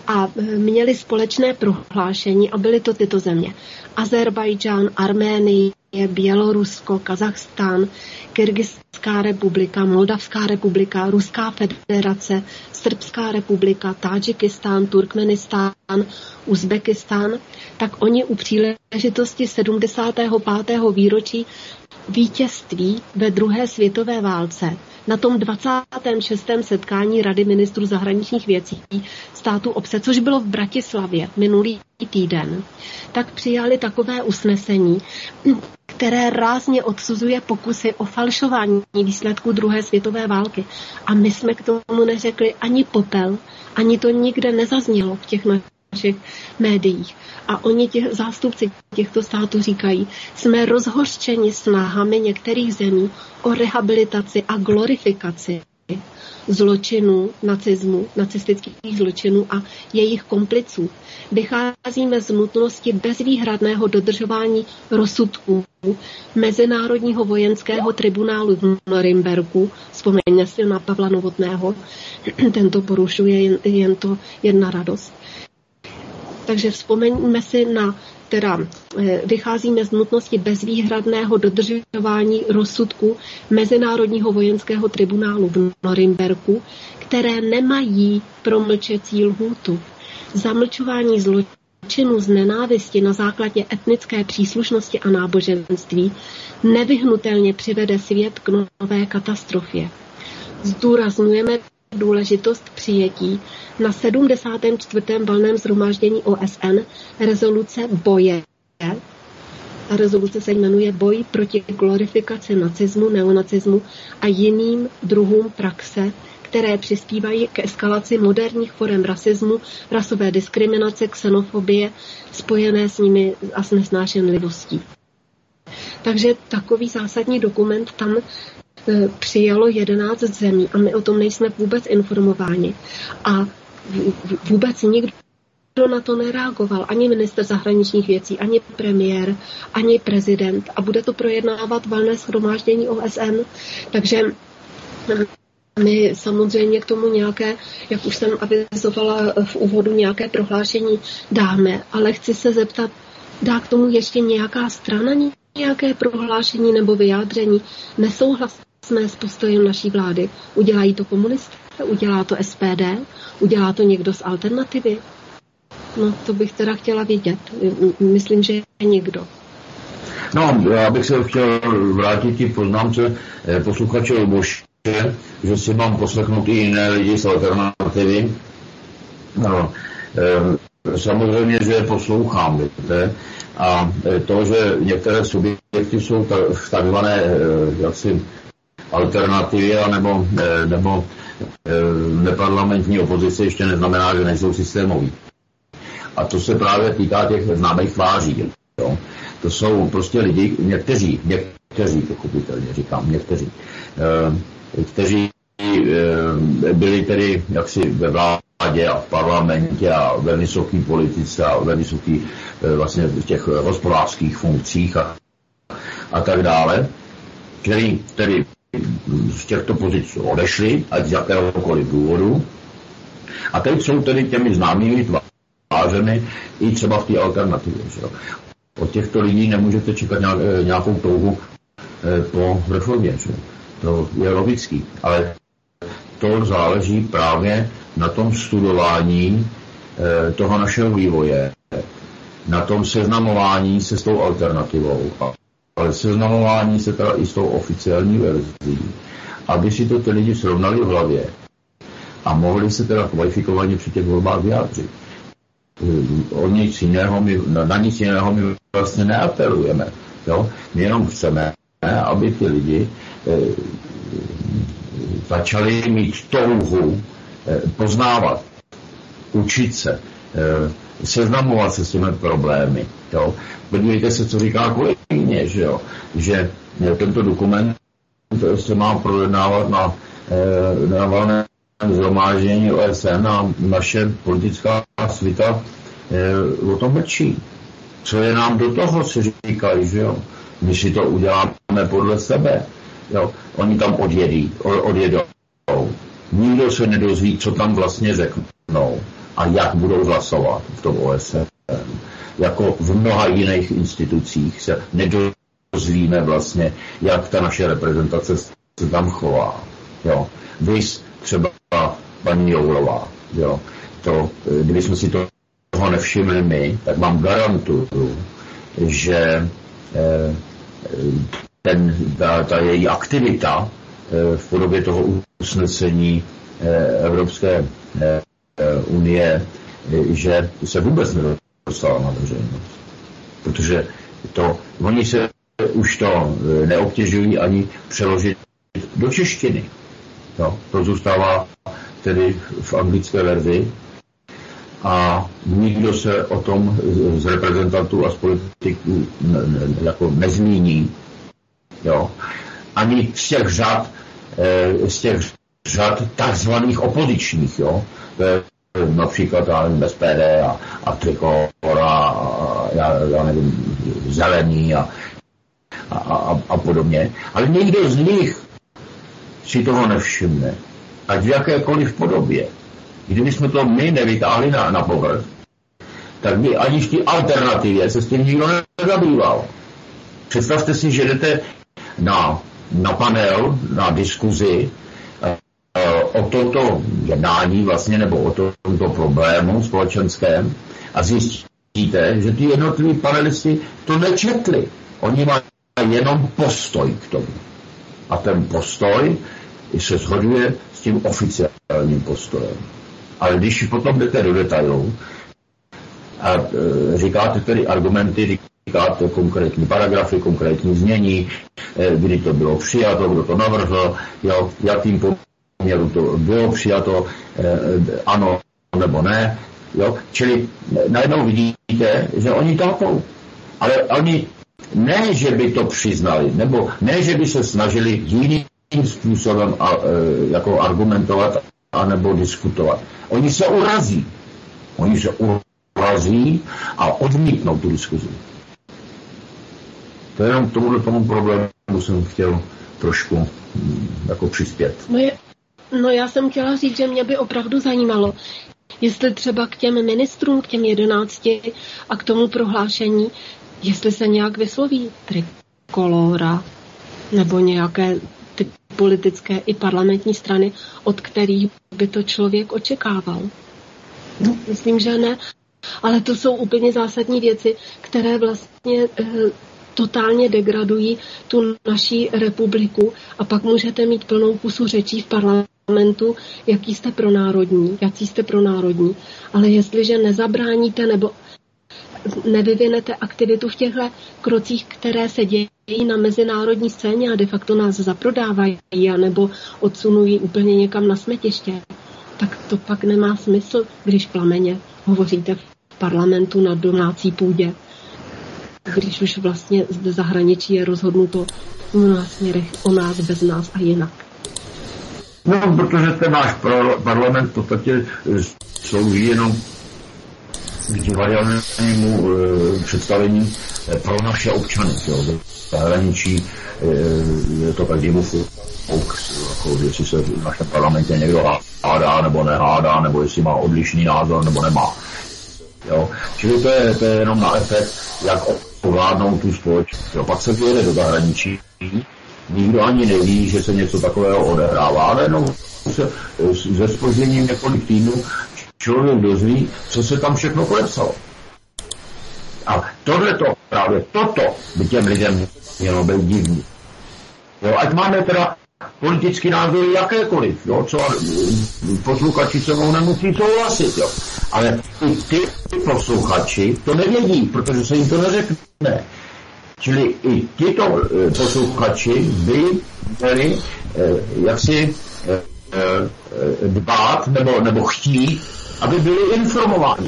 Speaker 1: a měli společné prohlášení a byly to tyto země. Azerbajdžán, Arménie, Bělorusko, Kazachstán, Kyrgyzská republika, Moldavská republika, Ruská federace, Srbská republika, Tádžikistán, Turkmenistán, Uzbekistán, tak oni u příležitosti 75. výročí vítězství ve druhé světové válce na tom 26. setkání Rady ministrů zahraničních věcí států obce, což bylo v Bratislavě minulý týden, tak přijali takové usnesení, které rázně odsuzuje pokusy o falšování výsledků druhé světové války. A my jsme k tomu neřekli ani popel, ani to nikde nezaznělo v těch našich médiích. A oni, zástupci těchto států, říkají, jsme rozhořčeni snahami některých zemí o rehabilitaci a glorifikaci zločinů, nacismu, nacistických zločinů a jejich kompliců. Vycházíme z nutnosti bezvýhradného dodržování rozsudků Mezinárodního vojenského tribunálu v Norimberku. Vzpomeňme si na Pavla Novotného, tento porušuje jen to jedna radost. Takže vzpomeňme si vycházíme z nutnosti bezvýhradného dodržování rozsudku Mezinárodního vojenského tribunálu v Norimberku, které nemají promlčecí lhůtu. Zamlčování zločinů z nenávisti na základě etnické příslušnosti a náboženství nevyhnutelně přivede svět k nové katastrofě. Zdůrazňujeme důležitost přijetí na 74. valném shromáždění OSN rezoluce boje. Ta rezoluce se jmenuje Boj proti glorifikaci nacismu, neonacismu a jiným druhům praxe, které přispívají k eskalaci moderních forem rasismu, rasové diskriminace, xenofobie, spojené s nimi a s nesnášenlivostí. Takže takový zásadní dokument tam přijalo 11 zemí a my o tom nejsme vůbec informováni. A vůbec nikdo na to nereagoval. Ani ministr zahraničních věcí, ani premiér, ani prezident. A bude to projednávat valné shromáždění OSN. Takže my samozřejmě k tomu nějaké, jak už jsem avizovala v úvodu, nějaké prohlášení dáme. Ale chci se zeptat, dá k tomu ještě nějaká strana nějaké prohlášení nebo vyjádření? Nesouhlasíme s postojem naší vlády. Udělají to komunisté? Udělá to SPD? Udělá to někdo z Alternativy? No, to bych teda chtěla vědět. Myslím, že nikdo.
Speaker 2: No, já bych se chtěl vrátit k poznámce posluchače Luboše, že si mám poslechnout i jiné lidi z Alternativy. No, samozřejmě, že je poslouchám, víte? A to, že některé subjekty jsou v takzvané jaksi alternativě nebo neparlamentní opozice, ještě neznamená, že nejsou systémoví. A to se právě týká těch známých tváří. Jo. To jsou prostě lidi, někteří, pochopitelně říkám, někteří, kteří byli tedy jaksi ve vládě a v parlamentě a ve vysoké politice a ve vysokých vlastně v těch hospodářských funkcích a tak dále, který tedy z těchto pozic odešli, ať z jakéhokoliv důvodu. A teď jsou tedy těmi známými tvářemi i třeba v té alternativě. Že? Od těchto lidí nemůžete čekat nějakou touhu po reformě. Že? To je logický. Ale to záleží právě na tom studování toho našeho vývoje, na tom seznamování se s tou alternativou, ale seznamování se teda i s tou oficiální verzí, aby si to ty lidi srovnali v hlavě a mohli se teda kvalifikovaně při těch volbách vyjádřit. Na nic jiného my vlastně neapelujeme. Jo? My jenom chceme, aby ty lidi začali mít touhu poznávat, učit se, seznamovat se s těmi problémy. Jo? Podívejte se, co říká kolegyně, že tento dokument se má projednávat na valném shromáždění OSN a naše politická svita o tom mlčí. Co je nám do toho, si říkají, že jo? My si to uděláme podle sebe. Jo? Oni tam odjedou. Nikdo se nedozví, co tam vlastně řeknou. a jak budou hlasovat v tom OSN. Jako v mnoha jiných institucích se nedozvíme vlastně, jak ta naše reprezentace se tam chová. Jo. Vys třeba paní Jourová. Jo. To, kdybychom si toho nevšimli my, tak vám garantuju, že ta její aktivita v podobě toho usnesení Evropské unie, že se vůbec nedostala na veřejnost. Protože oni se už to neobtěžují ani přeložit do češtiny. No, to zůstává tedy v anglické verzi a nikdo se o tom z reprezentantů a z politiků jako nezmíní. Jo. Ani z těch řad takzvaných opozičních, jo. Například SPD a Trikora a já nevím, Zelení a podobně. Ale nikdo z nich si toho nevšimne. Ať v jakékoliv podobě. Kdybychom to my nevytáhli na povrch, tak by ani v té alternativě se s tím nikdo nezabýval. Představte si, že jdete na panel, na diskuzi o tomto jednání vlastně, nebo o tomto problému společenském a zjistíte, že ty jednotliví panelisti to nečetli. Oni mají jenom postoj k tomu. A ten postoj se shoduje s tím oficiálním postojem. Ale když potom jdete do detailu a říkáte tedy argumenty, říkáte konkrétní paragrafy, konkrétní znění, kdy to bylo přijato, kdo to navrhl, jakým poměru to bylo přijato, ano nebo ne. Jo? Čili najednou vidíte, že oni tápou. Ale oni ne, že by to přiznali, nebo ne, že by se snažili jiným způsobem jako argumentovat anebo diskutovat. Oni se urazí. Oni se urazí a odmítnou tu diskuzi. To je jenom tomu problému jsem chtěl trošku jako přispět.
Speaker 1: No já jsem chtěla říct, že mě by opravdu zajímalo, jestli třeba k těm ministrům, k těm 11 a k tomu prohlášení, jestli se nějak vysloví Trikolora nebo nějaké ty politické i parlamentní strany, od kterých by to člověk očekával. No, myslím, že ne. Ale to jsou úplně zásadní věci, které vlastně totálně degradují tu naší republiku a pak můžete mít plnou pusu řečí v parlamentu, jaký jste pronárodní, ale jestliže nezabráníte nebo nevyvinete aktivitu v těchto krocích, které se dějí na mezinárodní scéně a de facto nás zaprodávají anebo odsunují úplně někam na smetiště, tak to pak nemá smysl, když plameně hovoříte v parlamentu na domácí půdě. Když už vlastně z zahraničí je rozhodnuto v mnoha směrech o nás, bez nás a jinak.
Speaker 2: No, protože ten náš parlament v podstatě slouží jenom k divadelnímu představení pro naše občany. V zahraničí je to každému fouk, jako jestli se v našem parlamentě někdo hádá nebo nehádá, nebo jestli má odlišný názor nebo nemá. Jo? Čili to je jenom na efekt, jak ovládnou tu společnost. Pak se vyjede do zahraničí, nikdo ani neví, že se něco takového odehrává, ale jenom se se zpožděním několik týdnů člověk dozví, co se tam všechno podepsalo. A právě toto by těm lidem mělo být divný. Jo, ať máme teda politický názor jakékoliv, jo, co posluchači se mnou nemusí souhlasit, jo. Ale ty posluchači to nevědí, protože se jim to neřekne. Čili i tyto posluchači by měli jaksi dbát nebo chtít, aby byli informováni.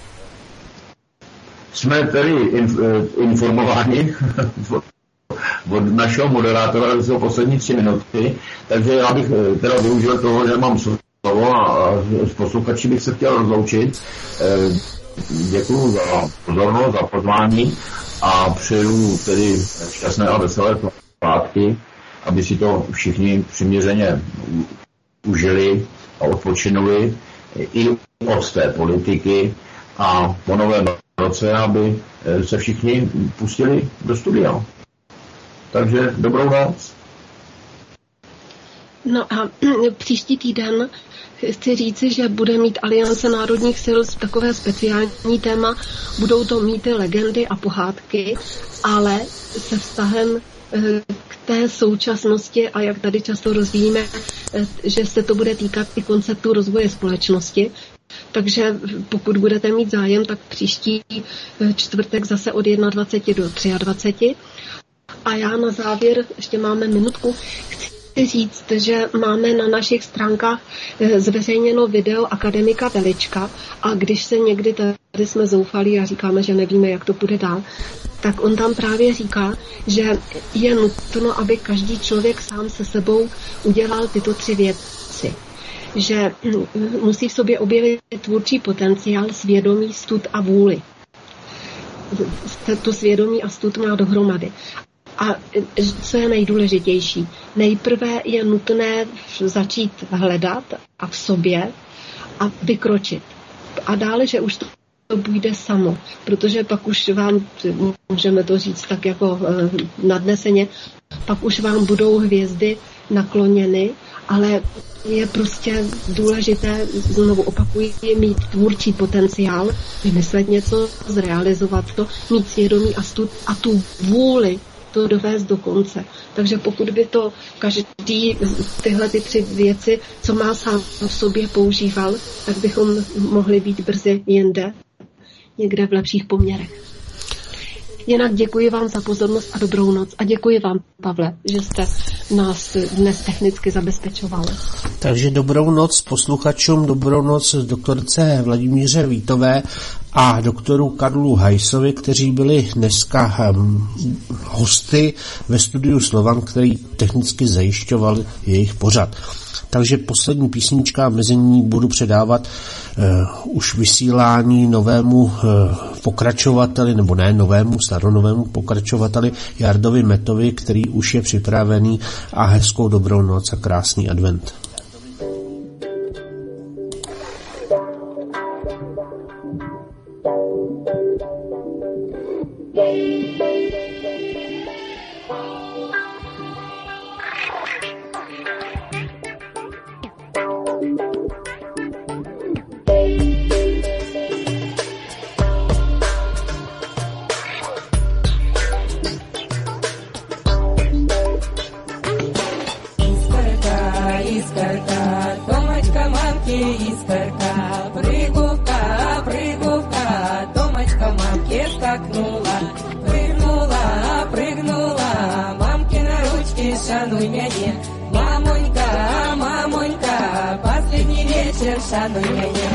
Speaker 2: Jsme tedy informováni od našeho moderátora za poslední 3 minuty, takže já bych teda využil toho, že mám slovo a s posluchači bych se chtěl rozloučit. Děkuju za pozornost, za pozvání a přeju tedy šťastné a veselé svátky, aby si to všichni přiměřeně užili a odpočinuli i od té politiky a po novém roce, aby se všichni pustili do studia. Takže dobrou noc.
Speaker 1: No a příští týden chci říci, že bude mít Aliance národních sil takové speciální téma. Budou to mýty, legendy a pohádky, ale se vztahem k té současnosti a jak tady často rozvíjíme, že se to bude týkat i konceptu rozvoje společnosti. Takže pokud budete mít zájem, tak příští čtvrtek zase od 21 do 23. A já na závěr, ještě máme minutku, chci říct, že máme na našich stránkách zveřejněno video akademika Velička a když se někdy tady jsme zoufalí a říkáme, že nevíme, jak to půjde dál, tak on tam právě říká, že je nutno, aby každý člověk sám se sebou udělal tyto 3 věci. Že musí v sobě objevit tvůrčí potenciál, svědomí, stud a vůli. To svědomí a stud má dohromady. A co je nejdůležitější? Nejprve je nutné začít hledat a v sobě a vykročit. A dále, že už to půjde samo, protože pak už vám, můžeme to říct tak jako nadneseně, pak už vám budou hvězdy nakloněny, ale je prostě důležité, znovu opakuji, mít tvůrčí potenciál, vymyslet něco, zrealizovat to, mít svědomí a stud a tu vůli to dovést do konce. Takže pokud by to každý tyhle 3 věci, co má sám v sobě, používal, tak bychom mohli být brzy jinde, někde v lepších poměrech. Jinak děkuji vám za pozornost a dobrou noc. A děkuji vám, Pavle, že jste nás dnes technicky zabezpečovali.
Speaker 3: Takže dobrou noc posluchačům, dobrou noc doktorce Vladimíře Vítové a doktoru Karlu Hajsovi, kteří byli dneska hosty ve studiu Slovan, který technicky zajišťoval jejich pořad. Takže poslední písnička, mezi ní budu předávat už vysílání novému pokračovateli, nebo ne novému, staronovému pokračovateli Jardovi Metovi, který už je připravený, a hezkou dobrou noc a krásný advent.
Speaker 6: Шануй меня, мамонька, мамонька, последний вечер, шануй меня.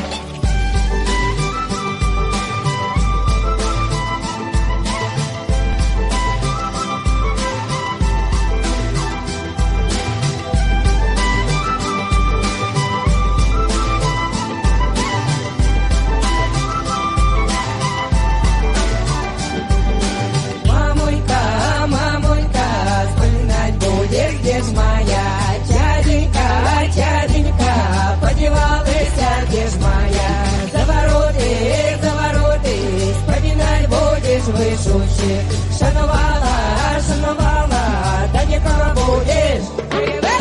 Speaker 6: Где ж моя тяденька, тяденька, подевалась, где ж моя? За вороты, вспоминать будешь вышучи. Шанувала, шанувала, да никого будешь.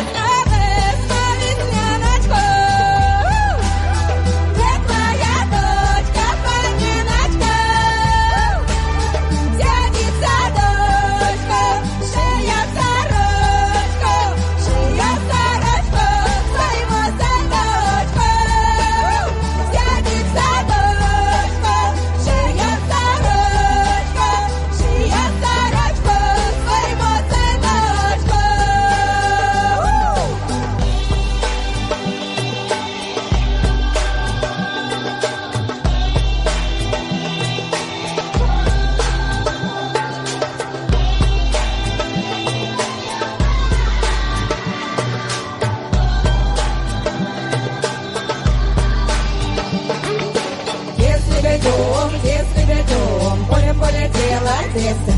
Speaker 6: Если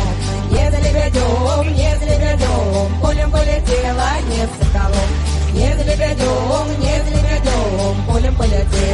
Speaker 6: ведем, полем полетела, не в соколом. Если ведем, полем полетела.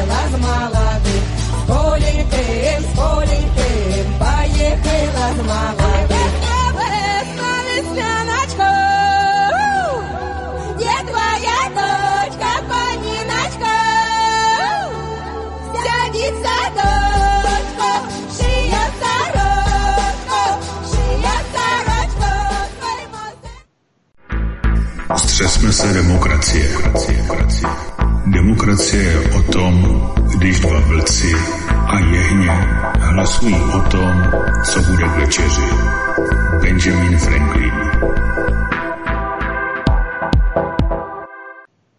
Speaker 5: Demokracie je o tom, když dva vlci a jehně hlasují o tom, co bude k večeři. Benjamin Franklin.